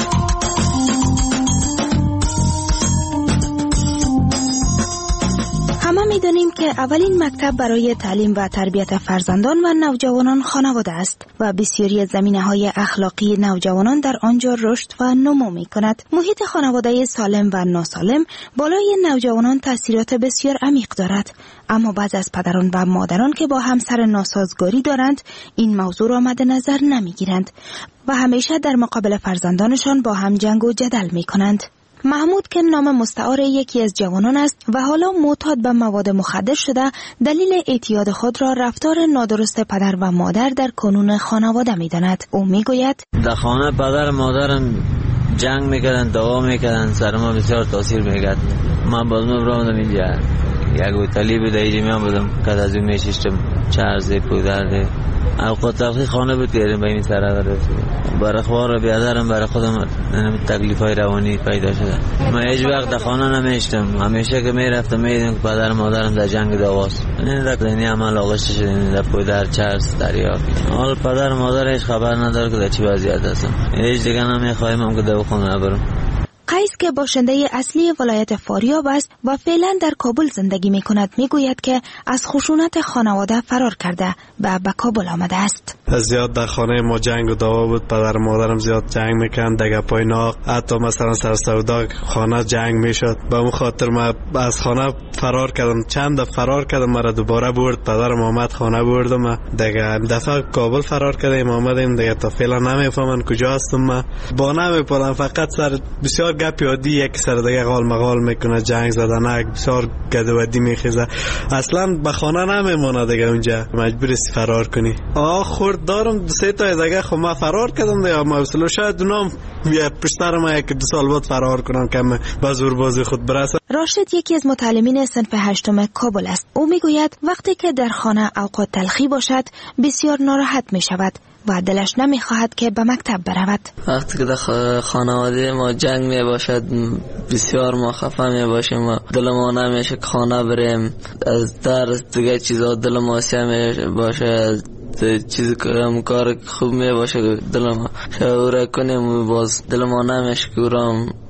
همه می‌دانیم که اولین مکتب برای تعلیم و تربیت فرزندان و نوجوانان خانواده است و بسیاری زمینه‌های اخلاقی نوجوانان در آنجا رشد و نمو می‌کند. محیط خانواده سالم و ناسالم بالای نوجوانان تأثیرات بسیار عمیق دارد، اما بعضی از پدران و مادران که با همسر ناسازگاری دارند این موضوع را مد نظر نمی‌گیرند و همیشه در مقابل فرزندانشان با هم جنگ و جدل می‌کنند. محمود که نام مستعار یکی از جوانان است و حالا معتاد به مواد مخدر شده، دلیل اعتیاد خود را رفتار نادرست پدر و مادر در کنون خانواده می‌داند. او میگوید در خانه پدر مادرم جنگ میکردن، دعوا میکردن، سر ما بسیار تاثیر میکرد. من باز میبرم اینجا یک هتلی بود، اینجا میبودم که از اون میشیشتم چرزه پودرده اوقات تلخی خانه بود کردیم به این سرعه رسید. برای خوار و بیادرم برای خودم تکلیف های روانی پیدا شده. من هیچ وقت در خانه نمیشتم، همیشه که میرفتم میدیدم که پدر مادرم در جنگ دعواست. این در دینی عمل آغشته شده در پودر چرز دریا. حال پدر مادر هیچ خبر نداره که در چی وضعیت هستم. هیچ دیگه نمیخوایم که در خونه نبرم. قیس که باشنده اصلی ولایت فاریاب است و فعلا در کابل زندگی می کند میگوید که از خشونت خانواده فرار کرده و به کابل آمده است. زیاد در خانه ما جنگ و دعوا بود، پدر مادرم زیاد جنگ میکردن، دگه پای ناق، حتی مثلا سر سودا خانه جنگ میشد. به اون خاطر من از خانه فرار کردم. چند دفعه فرار کردم، مرا دوباره برد پدرم آمد خانه بردم. دگه دفعه کابل فرار کردم آمدیم دیگه. تا فعلا نمیفهمن کجا هستم. من با نمیپرم، فقط سر بسیار گپ یادی یک سر دیگه غال مغال میکنه، جنگ زدن بسیار گدودی میخیزه، اصلا به خانه نمیمونه دیگه. اونجا مجبور است فرار کنی. خورد دارم سه تا دیگه. خب من فرار کردم دیگه، ما اصلا شاید اونام یا پشتر ما یک دو سال بعد فرار کنم که به زور بازی خود برسم. راشد یکی از متعلمین صنف 8 کابل است. او میگوید وقتی که در خانه اوقات تلخی باشد بسیار ناراحت میشود و دلش نمیخواهد که به مکتب برود. وقتی که در خانواده ما جنگ می باشد بسیار ما خفه می باشیم و دل ما نمیشه که خانه بریم. از درس دیگه چیزا دل ما سیاه می باشه، چیزی که کار خوب می باشه دل ما شعوره کنیم و باز دل ما نمیشه که او را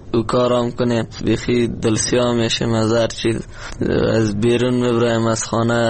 او کارام کنیم بخی دلسیا میشیم از هر چیز از بیرون میبرایم از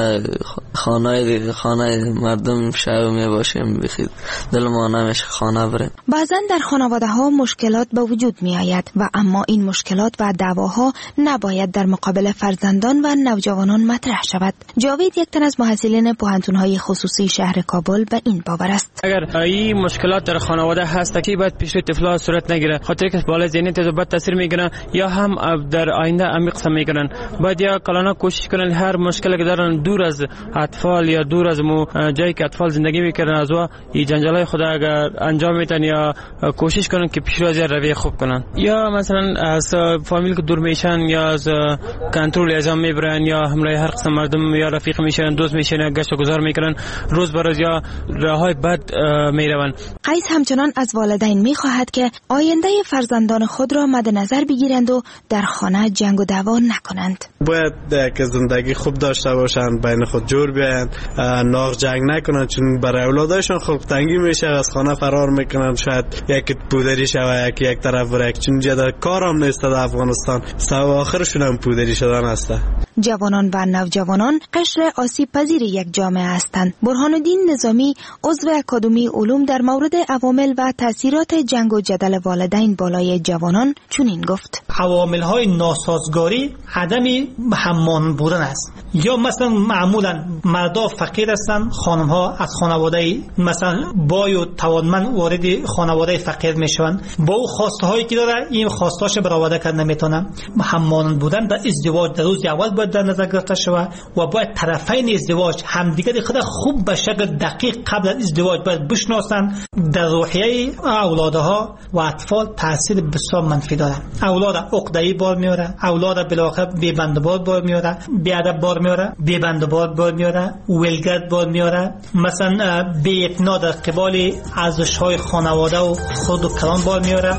خانه مردم شب میباشیم بخی دل ما نمیشه خانه بریم. بعضا در خانواده ها مشکلات به وجود می آید و اما این مشکلات و دعواها نباید در مقابل فرزندان و نوجوانان مطرح شود. جاوید یک تن از محصلین پوهنتون‌های خصوصی شهر کابل به این باور است. اگر این مشکلات در خانواده هست که باید پیش روی طفلا صورت نگیره، خاطر که بالا ذهنیت رو بد تاثیر میگیرن یا هم در آینده عمیق سم میگیرن. باید یا کلانا کوشش کنن هر مشکلی که دارن دور از اطفال یا دور از جایی که اطفال زندگی میکنن از این جنجالای خود اگر انجام میدن یا کوشش کنن که پیش روی رویه خوب کنن، یا مثلا از فامیل که دور میشن یا از کنترل اعزام میبرن یا همراه هر قسم مردم یا رفیق میشن، دوست میشن، گشت و گذار میکنن، روز به روز یا راههای بد میروند. قیس همچنان از والدین میخواهد که آینده فرزندان خود را مد نظر بگیرند و در خانه جنگ و دعوا نکنند. باید که زندگی خوب داشته باشند، بین خود جور بیایند، ناغ جنگ نکنند، چون برای اولادشان خوب تنگی میشه، از خانه فرار میکنند، شاید یک پودری شوه یکی یک طرف بره، چون جدا کارم نیست در افغانستان، سبب آخرشون هم پودری شدن است. جوانان و نوجوانان قشر آسیب پذیر یک جامعه هستند. برهان الدین نظامی عضو اکادمی علوم در مورد عوامل و تاثیرات جنگ و جدل والدین بالای جوانان چنین گفت: عوامل های ناسازگاری عدم هممان بودن است. یا مثلا معمولا مردا فقیر هستند، خانم ها از خانواده مثلا بای و توانمند وارد خانواده فقیر میشوند، با او خواسته هایی که داره این خواستاش برآورده کردن نمیتونن. هممان بودن در ازدواج در روز اول باید در نظر گرفته شود و باید طرفین ازدواج همدیگر خود خوب به شکل دقیق قبل از ازدواج باید بشناسند. در روحیه اولادها و اطفال تاثیر بسیار منفی داره. اولاد عقده‌ای بار میاره، اولاد بالاخره بی‌بندبار بار میاره، بی‌ادب بار میاره، بی‌بندبار بار میاره، ولگرد بار میاره، مثلا بی‌اعتنا در قبال ارزش‌های خانواده و خود و کلان بار میاره.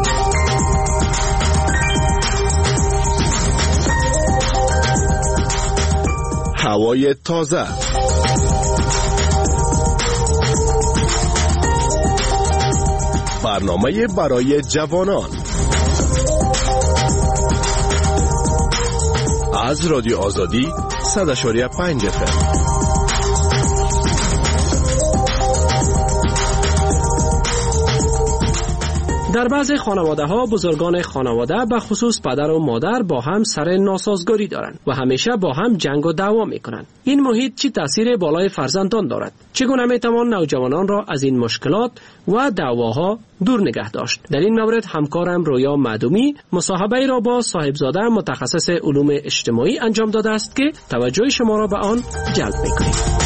هوای تازه، برنامه برای جوانان از رادیو آزادی 100.5 FM. در بعضی خانواده ها بزرگان خانواده به خصوص پدر و مادر با هم سر ناسازگاری دارند و همیشه با هم جنگ و دعوا میکنند. این محیط چه تاثیر بالای فرزندان دارد؟ چگونه میتوان نوجوانان را از این مشکلات و دعواها دور نگه داشت؟ در این مورد همکارم رویا معدومی مصاحبه را با صاحبزاده متخصص علوم اجتماعی انجام داده است که توجه شما را به آن جلب میکنیم.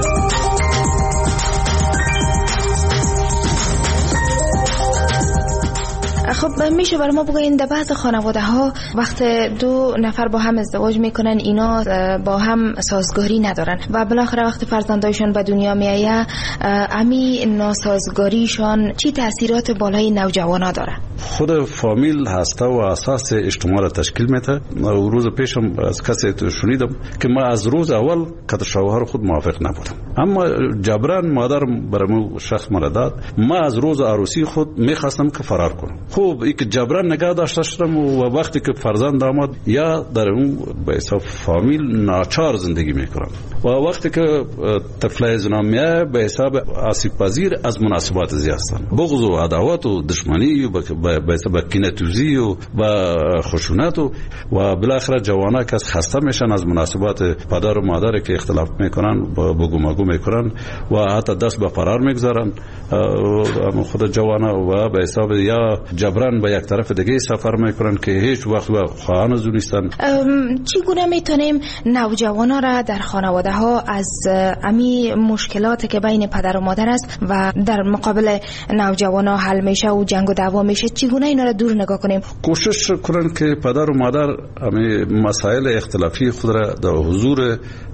خب میشه برای ما بگوین در بعض خانواده ها وقت دو نفر با هم ازدواج میکنن اینا با هم سازگاری ندارن و بالاخره وقت فرزندایشون به دنیا میایه امی ناسازگاریشون چی تاثیرات بالای نوجوانا داره؟ خود فامیل هسته و اساس اجتماع را تشکیل میده. روز پیشم از کسی شنیدم که ما از روز اول که شوهر خود موافق نبودم، اما جبران مادرم برام شخص مرا داد. ما از روز عروسی خود میخواستم که فرار کنم. خوب این که جبران نگاه داشته شدم و وقتی که فرزند آمد یا در اون به حساب فامیل ناچار زندگی میکنم و وقتی که طفل زنا میه به حساب آسیب پذیر از مناسبات زیاد هستند. بغض و عداوت و دشمنی و به حساب کینه‌توزی و خشونت و بالاخره جوانا که خسته میشن از مناسبات پدر و مادر که اختلاف میکنن بگو مگو میکنن و حتی دست به فرار میگذارن خود جوانا و به حساب یا جبران به یک طرف دیگه سفر میکنن که هیچ وقت با خواهان از نیستن. چگونه میتونیم نوجوانا را در خانواده ها از امی مشکلاتی که بین پدر و مادر است و در مقابل نوجوانا حل میشه و جنگ و دعوا میشه چگونه اینا را دور نگاه کنیم؟ کوشش کنن که پدر و مادر امی مسائل اختلافی خود را در حضور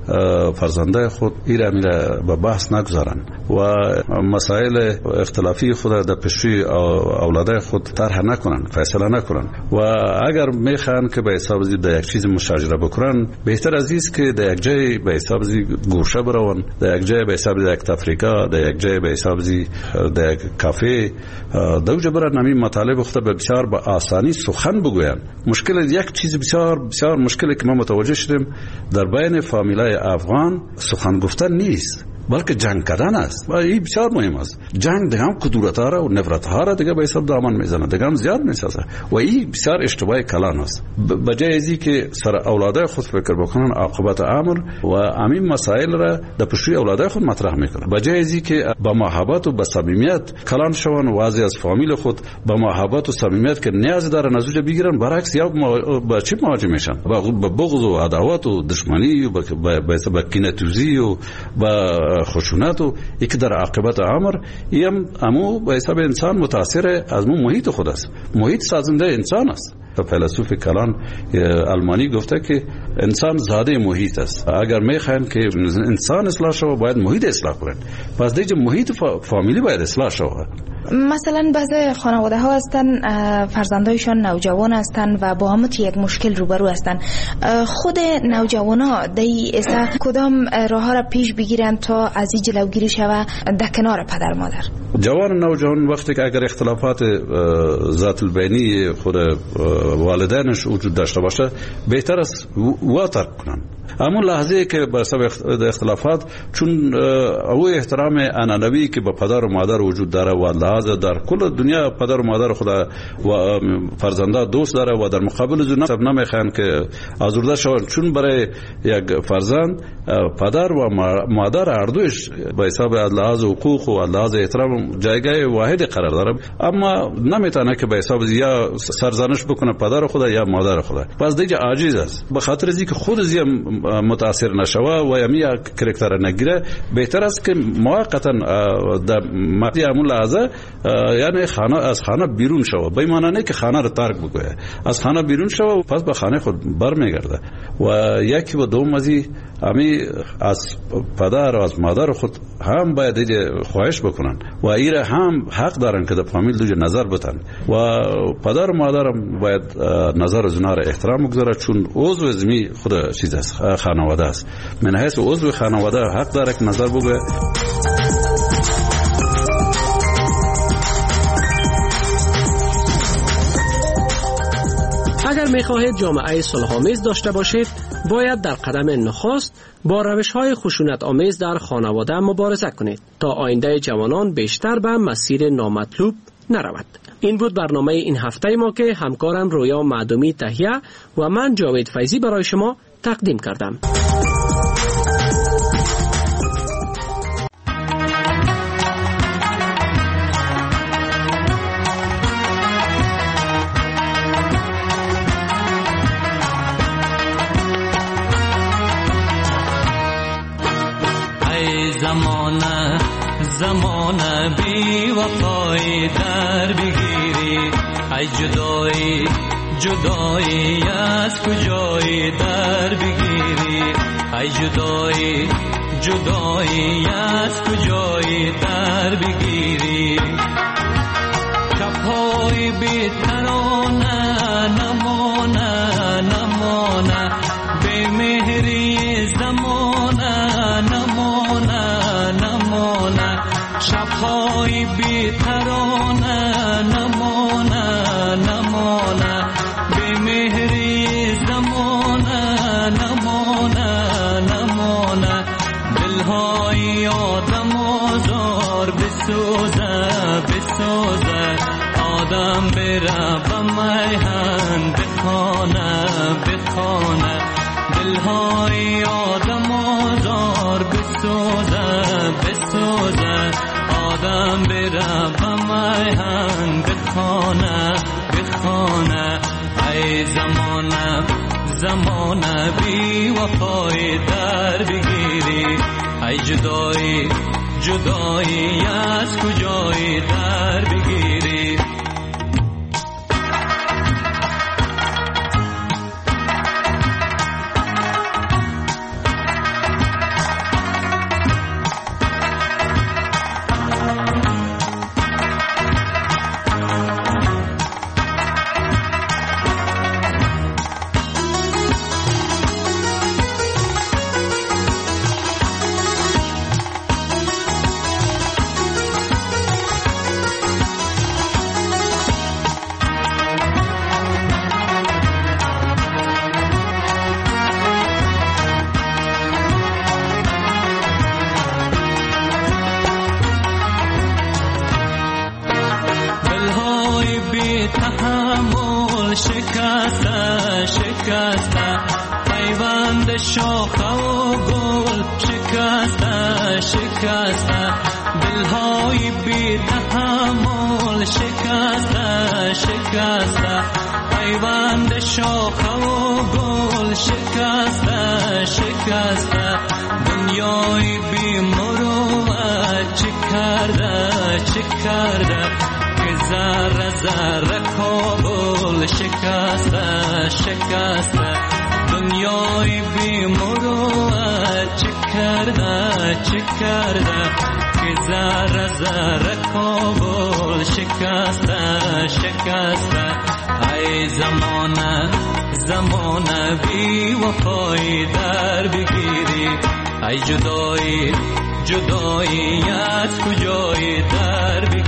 فرزنده خود ایره میره به بحث نگذارن و مسائل اختلافی خود در پیشروی اولاده خود طرح نکنن، فیصله نکنن و اگر میخوان که به حساب زی در یک چیز مشاجره بکنن، بهتر از است که در یک جای به حساب زی گوشه برون، در یک جای به حساب زی یک تفریقه، در یک جای به حساب زی در یک کافه دوجه برن همین مطالب خود به بسیار با آسانی سخن بگوین. مشکل یک چیز بسیار بسیار مشکلی که ما متوجه شدیم در بین فامیلای افغان سخن گفتن نیست، بلکه جنگ کردن است و این بسیار مهم است. جنگ دیگه هم کدورت ها را و نفرت ها را دیگه به حساب دامن میزنه، دیگه هم زیاد میسازه و این بسیار اشتباه کلان است. بجای ازی که سر اولاده خود فکر بکنن عاقبت امر و همین مسائل را در پیشروی اولاده خود مطرح میکنن، بجای ازی که با محبت و با صمیمیت کلان شون و واضح از فامیل خود با محبت و صمیمیت که نیاز داره نزوج بگیرن، برعکس یا با چی مواجه میشن؟ با بغض و عداوت و دشمنی و با کینه‌توزی و با خشونت و یک در عاقبت امر ایم امو به حساب انسان متاثر از محیط خود است. محیط سازنده انسان است. فیلسوف کلان آلمانی گفته که انسان زاده محیط است. اگر میخواین که انسان اصلاح شود باید محیط اصلاح کنن. پس دیگه محیط فامیلی باید اصلاح شود. مثلا بعضی خانواده ها هستن فرزندایشان نوجوان هستن و با هم یک مشکل روبرو هستن. خود نوجوان ها دی ایسا کدام راه ها را پیش بگیرن تا از این جلوگیری شود در کنار پدر مادر؟ جوان نوجوان وقتی که اگر اختلافات ذات البینی خود والدینش وجود داشته باشه بهتر است وا ترک کنن. اما لحظه که به سبب اختلافات چون او احترام انانوی که به پدر و مادر وجود داره و لحاظ در کل دنیا پدر و مادر خود و فرزنده دوست داره و در مقابل زنا سب نمیخوان که آزرده شوند، چون برای یک فرزند پدر و مادر هر دوش به حساب لحاظ حقوق و لحاظ احترام جایگاه واحد قرار داره، اما نمیتونه که به حساب یا سرزنش بکنه پدر خود یا مادر خود. پس دیگه عاجز است. به خاطر اینکه خود زی متاثر نشوه و یمی کرکتر نگیره، بهتر است که موقتا در مقطع همون لحظه یعنی خانه از خانه بیرون شوه، به معنی نه که خانه رو ترک بکنه، از خانه بیرون شوه و پس به خانه خود برمیگرده. و یکی و دوم ازی همی از پدر و از مادر خود هم باید خواهش بکنن و ایره هم حق دارن که در فامیل دوجه نظر بتن و پدر و مادر هم باید نظر از اونها را احترام بگذاره، چون عضو زمی خود چیز است، خانواده است. من حیث عضو خانواده حق داره که نظر بگه. اگر می‌خواهید جامعه صلح‌آمیز داشته باشید، باید در قدم نخست با روش‌های خشونت آمیز در خانواده مبارزه کنید تا آینده جوانان بیشتر به مسیر نامطلوب نرود. این بود برنامه این هفته ما که همکارم رویا معدومی تهیه و من جاوید فیضی برای شما تقدیم کردم. زمانه بی وفای در بگیری، ای جدایی جدایی از کجایی در بگیری، ای جدایی جدایی از کجایی در بگیری. شب‌های بی ترانه نمانه نمانه، بی مهری زمانه نمانه نمانه، شب‌های بی ترانه نمانه نمانه، بی مهری زمانه نمانه نمانه، دل‌های آدم آزار بسوزه بسوزه، آدم بره به میهن بخانه بخانه، دل‌های آدم آزار بسوزه بسوزه، آدم بره به میهن بخانه بخانه. ای زمانه زمانه بی وفای در بگیری، ای جدایی جدایی از کجایی در بگیری. شکسته پیوند شاخه و گل شکسته شکسته دلهای بی تحمل شکسته شکسته پیوند شاخه و گل شکسته شکسته دنیای بی مروت چه کرده که ذره ذره کابل شکسته شکسته دنیای بی مروت چه کرده که ذره ذره کابل شکسته شکسته ای زمانه بی وفایی در بگیری ای جدایی از کجایی در بگیری